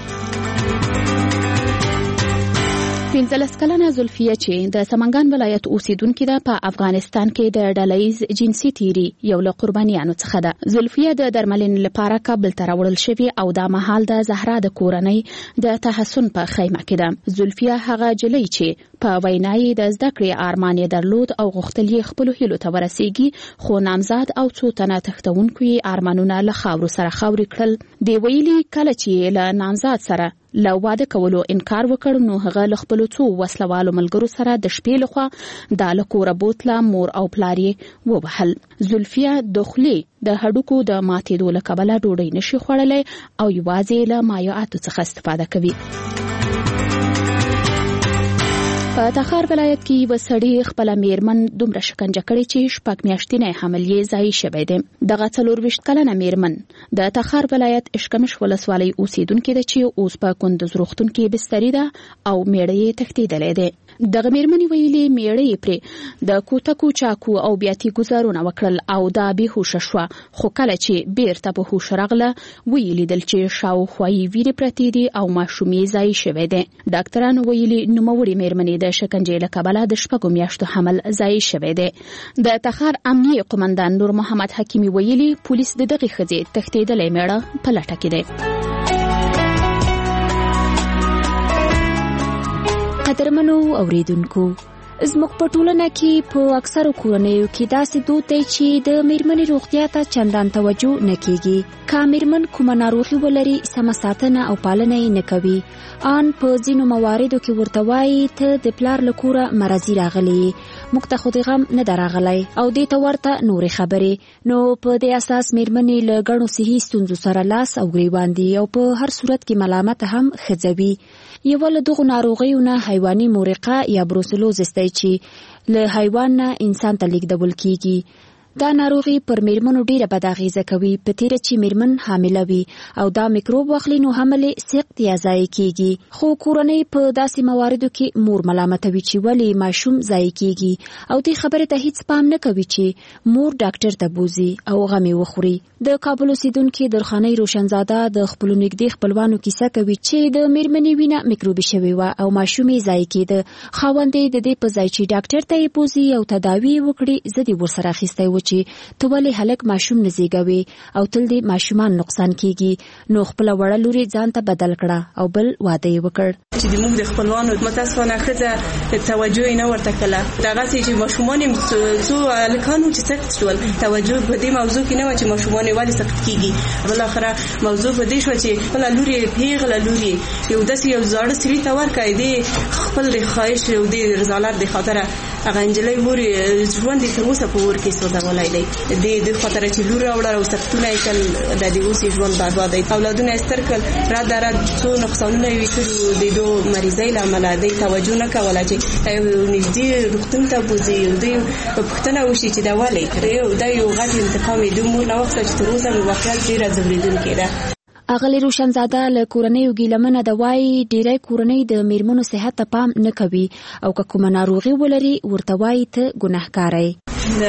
پنځلس کلنه زلفیه چې د سمنګان ولایت اوسیدونکې ده په افغانستان کې د ډلهییز جنسي تیري یو له قربانیانو څخه ده. زلفیه د درملنې لپاره کابل ته راوړل شوې او دا مهال د زهرا د کورنۍ د تحسن په خیمه کې ده. زلفیه هغه جلۍ چې په وینا یې د زده کړې ارمان یې درلود او غوښتل یې خپلو هیلو ته ورسیږي، خو نامزاد او څو تنه تښتونکو یې ارمانونه له خاورو سره خاورې کړل. دی ویلي کله چې له نامزاد سره له واده کولو انکار وکړ نو هغه له خپلو څو وسلوالو ملګرو سره د شپې لخوا دا له کوره بوتله، مور او پلار یې ووهل. زلفیه د خولې د هډوکو د ماتېدو له کبله ډوډۍ نشي خوړلی او یوازې له مایعاتو څخه استفاده کوي. په تخار ولایت کې یو سړی خپله میرمن دومره شکنجه کړې چې شپږ میاشتنی حمل یې ضایع شوی دی. دغه څلورویشت کلنه میرمن د تخار ولایت اشکمش ولسوالۍ اوسیدونکې ده چې اوس په کندوز روغتون کې بستري ده او میړه یې تښتېدلی دی. دغه میرمنې ویلي میړه یې پرې د کوتکو چاکو او بیاتي ګزارونه وکړل او دا بېهوشه شوه، خو کله چې بیرته په هوښ راغله ویې لیدل چې شاوخوا یې وینې پرتې دي او ماشوم یې ضایع شوی دی. ډاکټرانو ویلي نوموړې میرمنې د شکنجې له کبله د شپږو میاشتو حمل ضایع شوی دی. د تخار امنیي قومندان نور محمد حکیمي ویلي پولیس د دغې ښځې تښتېدلی میړه په لټه کې دی. قدرمنو اوریدونکو، زموږ په ټولنه کې په اکثرو کورنیو کې داسې دود دی چې د میرمنې روغتیا ته چندان توجه نه کیږي. که میرمن کومه ناروغي ولري سمه ساتنه او پالنه یې نه کوي. ان په ځینو مواردو کې ورته وایي ته د پلار له کوره مرضي راغلی، موږ ته خو دې غم نه ده راغلی او دې ته ورته نورې خبرې. نو په دې اساس میرمنې له ګڼو صحي ستونزو سره لاس او ګریوان دي او په هر صورت کې ملامت هم ښځوي. یوه له دغو ناروغیو نه حیواني مورقه یا بروسلوزس دی چې له حیوان نه انسان ته لیږدول کیږي. دا ناروغي پر میرمنو ډیره بد اغیزه کوي، په تیره چې میرمن حامله وي او دا میکروب واخلي نو حمل سخت یا ضایع کیږي. خو کورنۍ په داسې مواردو کې مور ملامتوي چې ولې ماشوم ضایع کیږي او دې خبرې ته هیڅ پام نه کوي چې مور ډاکټر ته بوزي او غمې وخوري. د کابل اوسیدونکي درخانۍ روشنزاده د خپلو نږدې خپلوانو کیسه کوي چې د میرمنې وینه میکروبي شوې وه او ماشوم یې ضایع کېده. خاوند یې د دې په ځای چې ډاکټر ته یې بوزي او تداوی یې وکړي زه دې ورسره اخیستی و چې ته ولې هلک ماشوم نه زیږوې او تل دې ماشومان نقصان کیږي. نو خپله وړه لور یې ځان ته بدل کړه او بل واده یې وکړ. چې د موږ د خپلوانو متاسفانه ښځه توجه یې نه ورته کړله. دغسې چې ماشومان یې څو هلکان وو چې سخت شول، توجه په دې موضوع کې نه وه چې ماشومان یې ولې سخت کیږي. بالاخره موضوع په دې شوه چې خپله لور یې پیغله لور یې یو داسې یو زاړه سړي ته ورکړی، دې خپل د خواهش او د رضالت د خاطره هغه نجلۍ ور ژوند یې تر اوسه په اور کې سوځولی دی. د دې خاطره چې لور راوړه او سختونه یې کړل د دې اوس یې ژوند برباد دی. اولادونه یې ستر کړل، رد رد څو نقصانونه یې کړي د دو مریضۍ له امله. دی توجه نه کوله چې نږدې روغتون ته بوځي، دوی په پوښتنه وشي چې دا ولې دا یو غټ انتقام یې د مور نه واخیسته چې تر اوسه مې واقعیت ډېره ځورېدونکې ده. اغلی روشنزاده له کورنیو ګیلمنه د وایي ډیری کورنۍ د میرمنو صحت ته پام نه کوي او که کومه ناروغي ولري ورته وایي ته ګناهکاره یې.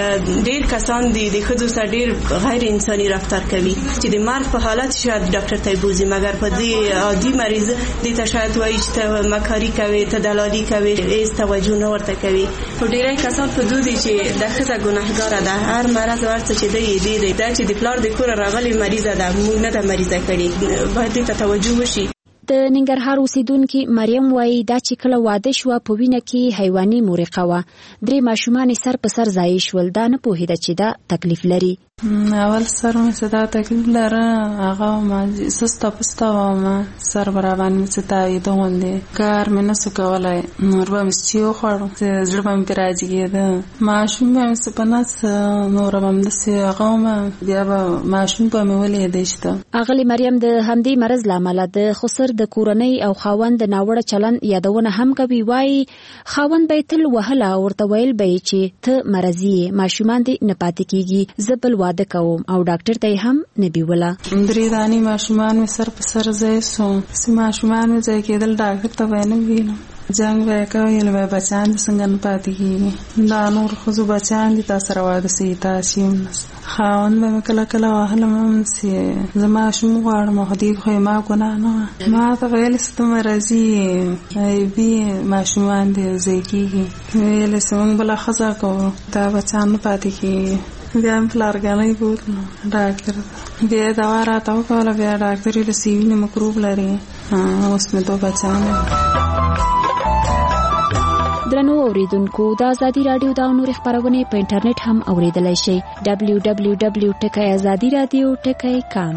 ډېر کسان دي د ښځو سره ډېر غیر انساني رفتار کوي چې د مرګ په حالت شاید ډاکټر ته بوزي، مګر په دې عادي مریض دې ته شاید وایي چې ته مکاري کوي، ته دلالي کوي، هېڅ توجه نه ورته کوي. خو ډېری کسان په دو دي چې د ښځه ګناهګاره ده، هر مرض ورته چې دی یې دی دی دا چې د پلار د کوره راغلې مریضه ده، موږ نه ده مریضه کړې، باید دې ته توجه وشي. د ننګرهار اوسیدونکي مریم وایي دا چې کله واده شوه په وینه کې حیواني مورقه وه، درې ماشومان سر په سر ضایع شول، دا نه پوهېده چې دا تکلیف لري. اول سر مې صدا تکلیف لره هغه ما سستا پستا ما سر برابر مې ستای دوندې کار مې نسو کولای نور به مې چیو خورم زړه مې پراځي کېده ماشوم مې سپناس نور به مې سي هغه ما بیا به ماشوم په مې ولې دشته. اغلی مریم د همدې مرز لامل د خسر د کورنۍ او خاوند ناوړه چلن یادونه هم کوي. وای خاوند به تل وهله ورته ویل به چې ته مرزي ماشومان دې نه پاتې کیږي زبل واده کوم او ډاکټر ته هم نه بیوله. درې دانی ماشومان مې سر په سر ځای سو سم ماشومان مې ځای کېدل ډاکټر ته وینم وینم جنگ وکاو یل به بچان څنګه نه پاتې کیږي دا نور خو بچان دي تاسو را واده سي تاسو خاون به کله کله وهله مم سي زما شوم غواړم هدي خو ما ګنا نه ما ته ویل ستم راځي ای بي ماشومان دي ځای کیږي ویل سم بل خزا کو دا بچان نه پاتې کیږي بیا هم پلارګانې بوتلو ډاکټر بیا دوا راته وکوله بیا ډاکټر یې سیوینې مکروب لري اوس مې دوه بچان. درنو اوریدونکو د ازادي رادیو دا نور خبرونه په انټرنیټ هم اوریدلای شئ دبلیو دبلیو دبلیو ټکی ازادي رادیو ټکی کام.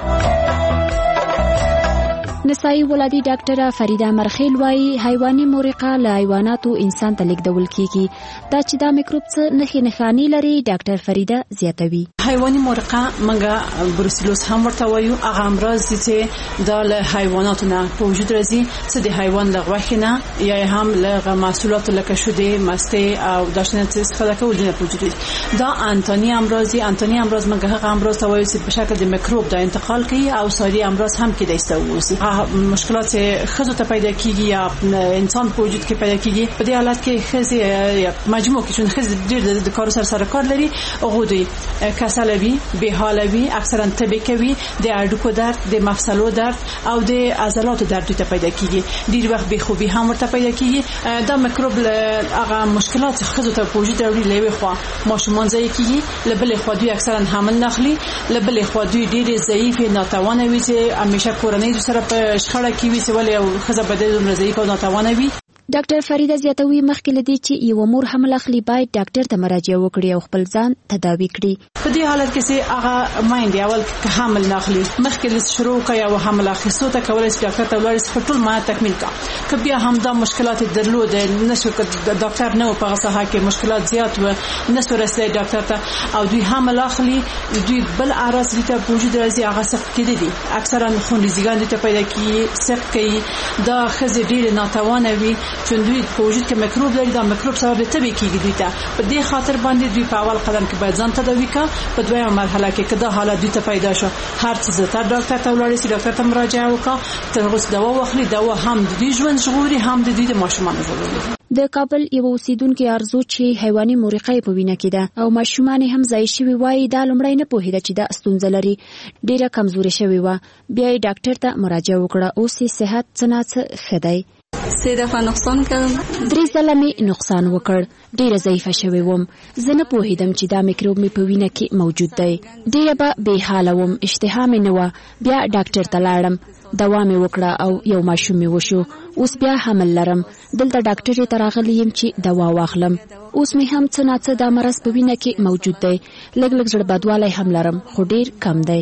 نسائی ولادي ډاکټره فریده مرخیل وایي حیواني مورقه له حیواناتو انسان ته لیږدول کیږي دا چې دا میکروب څه نښې نښانې لري ډاکټر فریده زیاتوي. حیواني مورقه منګه بروسیلوس هم ورته وایو هغه امراض چې د له حیواناتو نه په وجود راځي څه د حیوان له غوښې نه یا هم له محصولاتو لکه شیدې مستې او داشنه څه استفاده کول نه په وجود راځي. دا انتوني امراض انتوني امراض منګه هغه امراض ته وایي چې په شکل د میکروب د انتقال کوي او ساري امراض هم کېدای شي. مشکلات خزو ته پیدا کیږي یا انسان په وجود کې پیدا کیږي. په دې حالت کې خزي یا مجموع کې چون خزي ډېر د کار سره سره کار لري غوډي کسلوي به حالوي اکثرا تبه کوي د اډوکو درد د مفصلو درد او د عضلاتو درد ته پیدا کیږي. ډېر وخت به خوبي هم ورته پیدا کیږي. دا میکروب هغه مشکلات خزو ته په وجود راوړي لوي خو ماشومان ځای کیږي لبل خو دوی اکثرا حمل نخلي لبل خو دوی ډېر ضعیف ناتوانه وي چې همیشه کورنۍ سره په خړه کی وی سوال او خزه بدل رضایف او ناتوانه وي. ډاکټر فریده زیاتوي مخکې لدی چې یو مور حمل اخلي باید ډاکټر ته مراجعه وکړي او خپل ځان تداوي کړي. په دې حالت کې چې هغه مایند اول حمل ناخلي مخکې له شروع کوي او حمل اخلي ته کولای شي ډاکټر ته ولاړ شي ټول ما تکمیل کا که بیا هم دا مشکلات درلود نشو ډاکټر نو په هغه کې مشکلات زیات و نشو رسېدای ډاکټر ته او دوی حمل اخلي دوی بل اعراض دي ته وجود راځي هغه سخت کېدي دي اکثرا خونریزګان دي ته پیدا کیږي سخت کوي دا خزه ډیر ناتوانه وي چون دوی په وجود کې میکروب لري دا میکروب سبب تبي کیږي دوی ته په دې خاطر باندې دوی په اول قدم کې باید ځان تداوي کا په دویمه مرحله کې کدا حالت دوی ته پیدا شو هر څه ته ډاکټر ته ولاړ شي ډاکټر ته مراجعه وکړه تر اوسه دوا واخلي دوا هم د دوی ژوند ژغوري هم د دوی د ماشومان ژغوري. د کابل یو اوسیدونکو ارزو چې حیواني مورقه په وینه کې ده او ماشومان هم ځای شوی وای دا لمړی نه پوهیده چې دا ستونزه لري ډیره کمزوري شوی و بیا ډاکټر ته مراجعه وکړه او سي صحت څنګه خدای سه دفعه نقصان کړم درې ځله مې نقصان وکړ ډیره ضعیفه شوی وم زه نه پوهیدم چې دا میکروب مې په وینه کې موجود دی ډیره به بې حاله وم اشتها مې نه و بیا ډاکټر ته لاړم دوا مې وکړه او یو ماشوم مې وشو اوس بیا حمل لرم دلته ډاکټر ته راغلی یم چې دوا واخلم اوس مې هم څه نه څه د مرض په وینه کې موجود دی لږ لږ زړه بدوالی هم لرم خو ډیر کم دی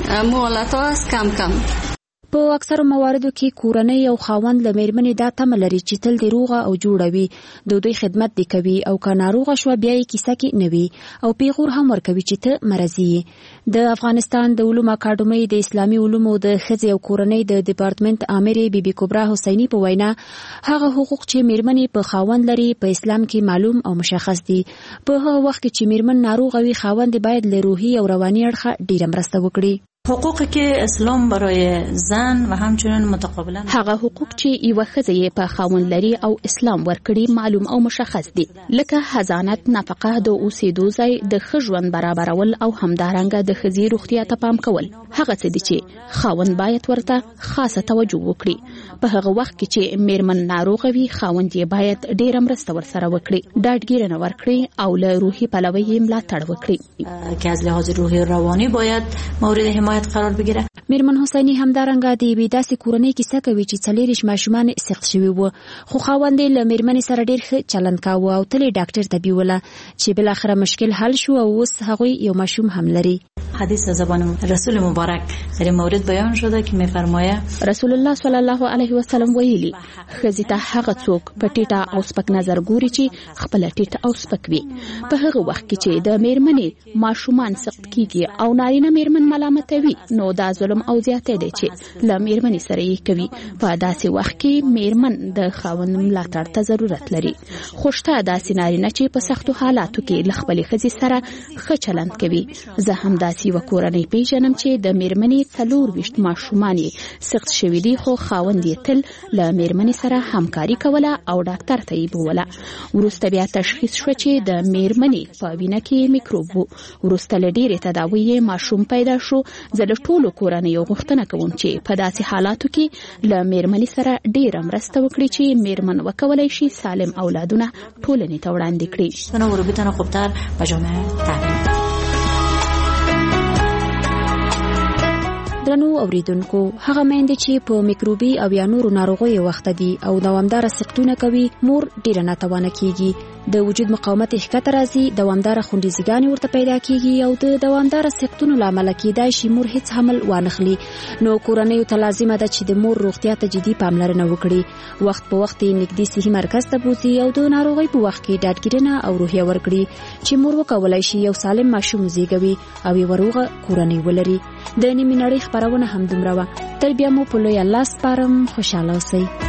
مولاتاس کم کم په اکثر مواردو کې کورنۍ او خاوند له میرمنې دا تمه لري چې تل دی روغه او جوړه وي د دوی خدمت دی کوي او که ناروغه شوه بیا یې کیسه کې نه وي او پیغور هم ورکوي چې ته مرضي یې. د افغانستان د علومو اکاډمۍ د اسلامي علومو د ښځې او کورنۍ د ډپارټمنټ امرې بي بي کبرا حسیني په وینا هغه حقوق چې میرمنې په خاوند لري په اسلام کې معلوم او مشخص دي. په هغه وخت کې چې میرمن ناروغه وي خاوند باید له روحي او رواني اړخه ډیره مرسته وکړي. حقوقی که اسلام برای زن و همچنین متقابلا هغه حقوق چې یو ښځه په خاوند لري او اسلام ورکړي معلوم او مشخص دي لکه حضانت نفقه د اوسېدو ځای د ښه ژوند برابرول او همدارنګه د ښځې روغتیا ته پام کول هغه څه دي چې خاوند باید ورته خاصه توجه وکړي. په هغه وخت کې چې میرمن ناروغه وي خاوند یې باید ډیره مرسته ورسره وکړي ډاډګیرنه ورکړي او له روحي پلوه یې ملاتړ وکړي که از لحاظ روحی و روانی باید مورد حمایت قرار بگیره. میرمن حسینی همدارنګه د یوې داسې کورنۍ کیسه کوي چې څلېرویشت ماشومان سقط شوي وو، خو خاوند یې له میرمنې سره ډېر ښه چلند کاوه او تل یې ډاکټر ته بیوله چې بالاخره مشکل حل شو او اوس هغوی یو ماشوم هم لري. حدیث زبان رسول مبارک در مورد بیان شده که میفرمایه رسول الله صلی الله علیه وسلم ویلي ښځې ته هغه څوک په ټیټه او سپک نظر ګوري چې خپله ټیټه او سپک وي. په هغه وخت کې چې د میرمنې ماشومان سقط کیږي او نارینه میرمن ملامتوي نو دا ظلم او زیاتی دی چې له میرمنې سره یې کوي. په داسې وخت کې میرمن د خاوند ملاتړ ته ضرورت لري، خو شته داسې نارینه چې په سختو حالاتو کې له خپلې ښځې سره ښه چلند کوي. زه هم داسې یوه کورنۍ پیژنم چې د میرمنې څلور ویشت ماشومان یې سقط شوي دي، خو خاوند یې تل له میرمنې سره همکاري کوله او ډاکټر ته یې بوله. وروسته بیا تشخیص شوه چې د میرمنې په وینه کې میکروب و. وروسته له ډېرې تداوۍ یې ماشوم پیدا شو. زه له ټولو کورنیو غوښتنه کوم چې په داسې حالاتو کې له میرمنې سره ډېره مرسته وکړي چې میرمن وکولی شي سالم اولادونه ټولنې ته وړاندې کړي. تنوع بتن خوبتر به جامعه تعلیم. درنو اوریدونکو، هغه میندې چې په میکروبي او یا نورو ناروغیو وخت دي او دوامداره سقطونه کوي، مور ډیره ناتوانه کیږي. د وجود مقاومت ښکته راځي، دوامداره خونډیزګانې ورته پیدا کیږي او د دوامداره سقطونو له امله کیدای شي مور هیڅ حمل وانخلي. نو کورنیو ته لازمه ده چې د مور روغتیا ته جدي پاملرنه وکړي، وخت په وخت یې نږدې صحي مرکز ته بوځي او د ناروغۍ په وخت کې ډاډګیرنه او روحیه ورکړي چې مور وکولای شي یو سالم ماشوم زیږوي او یو روغه کورنۍ ولري. د نیمې نړۍ خبرونه هم دومره وه. تر بیا مو په لوی الله سپارم. خوشحاله اوسئ.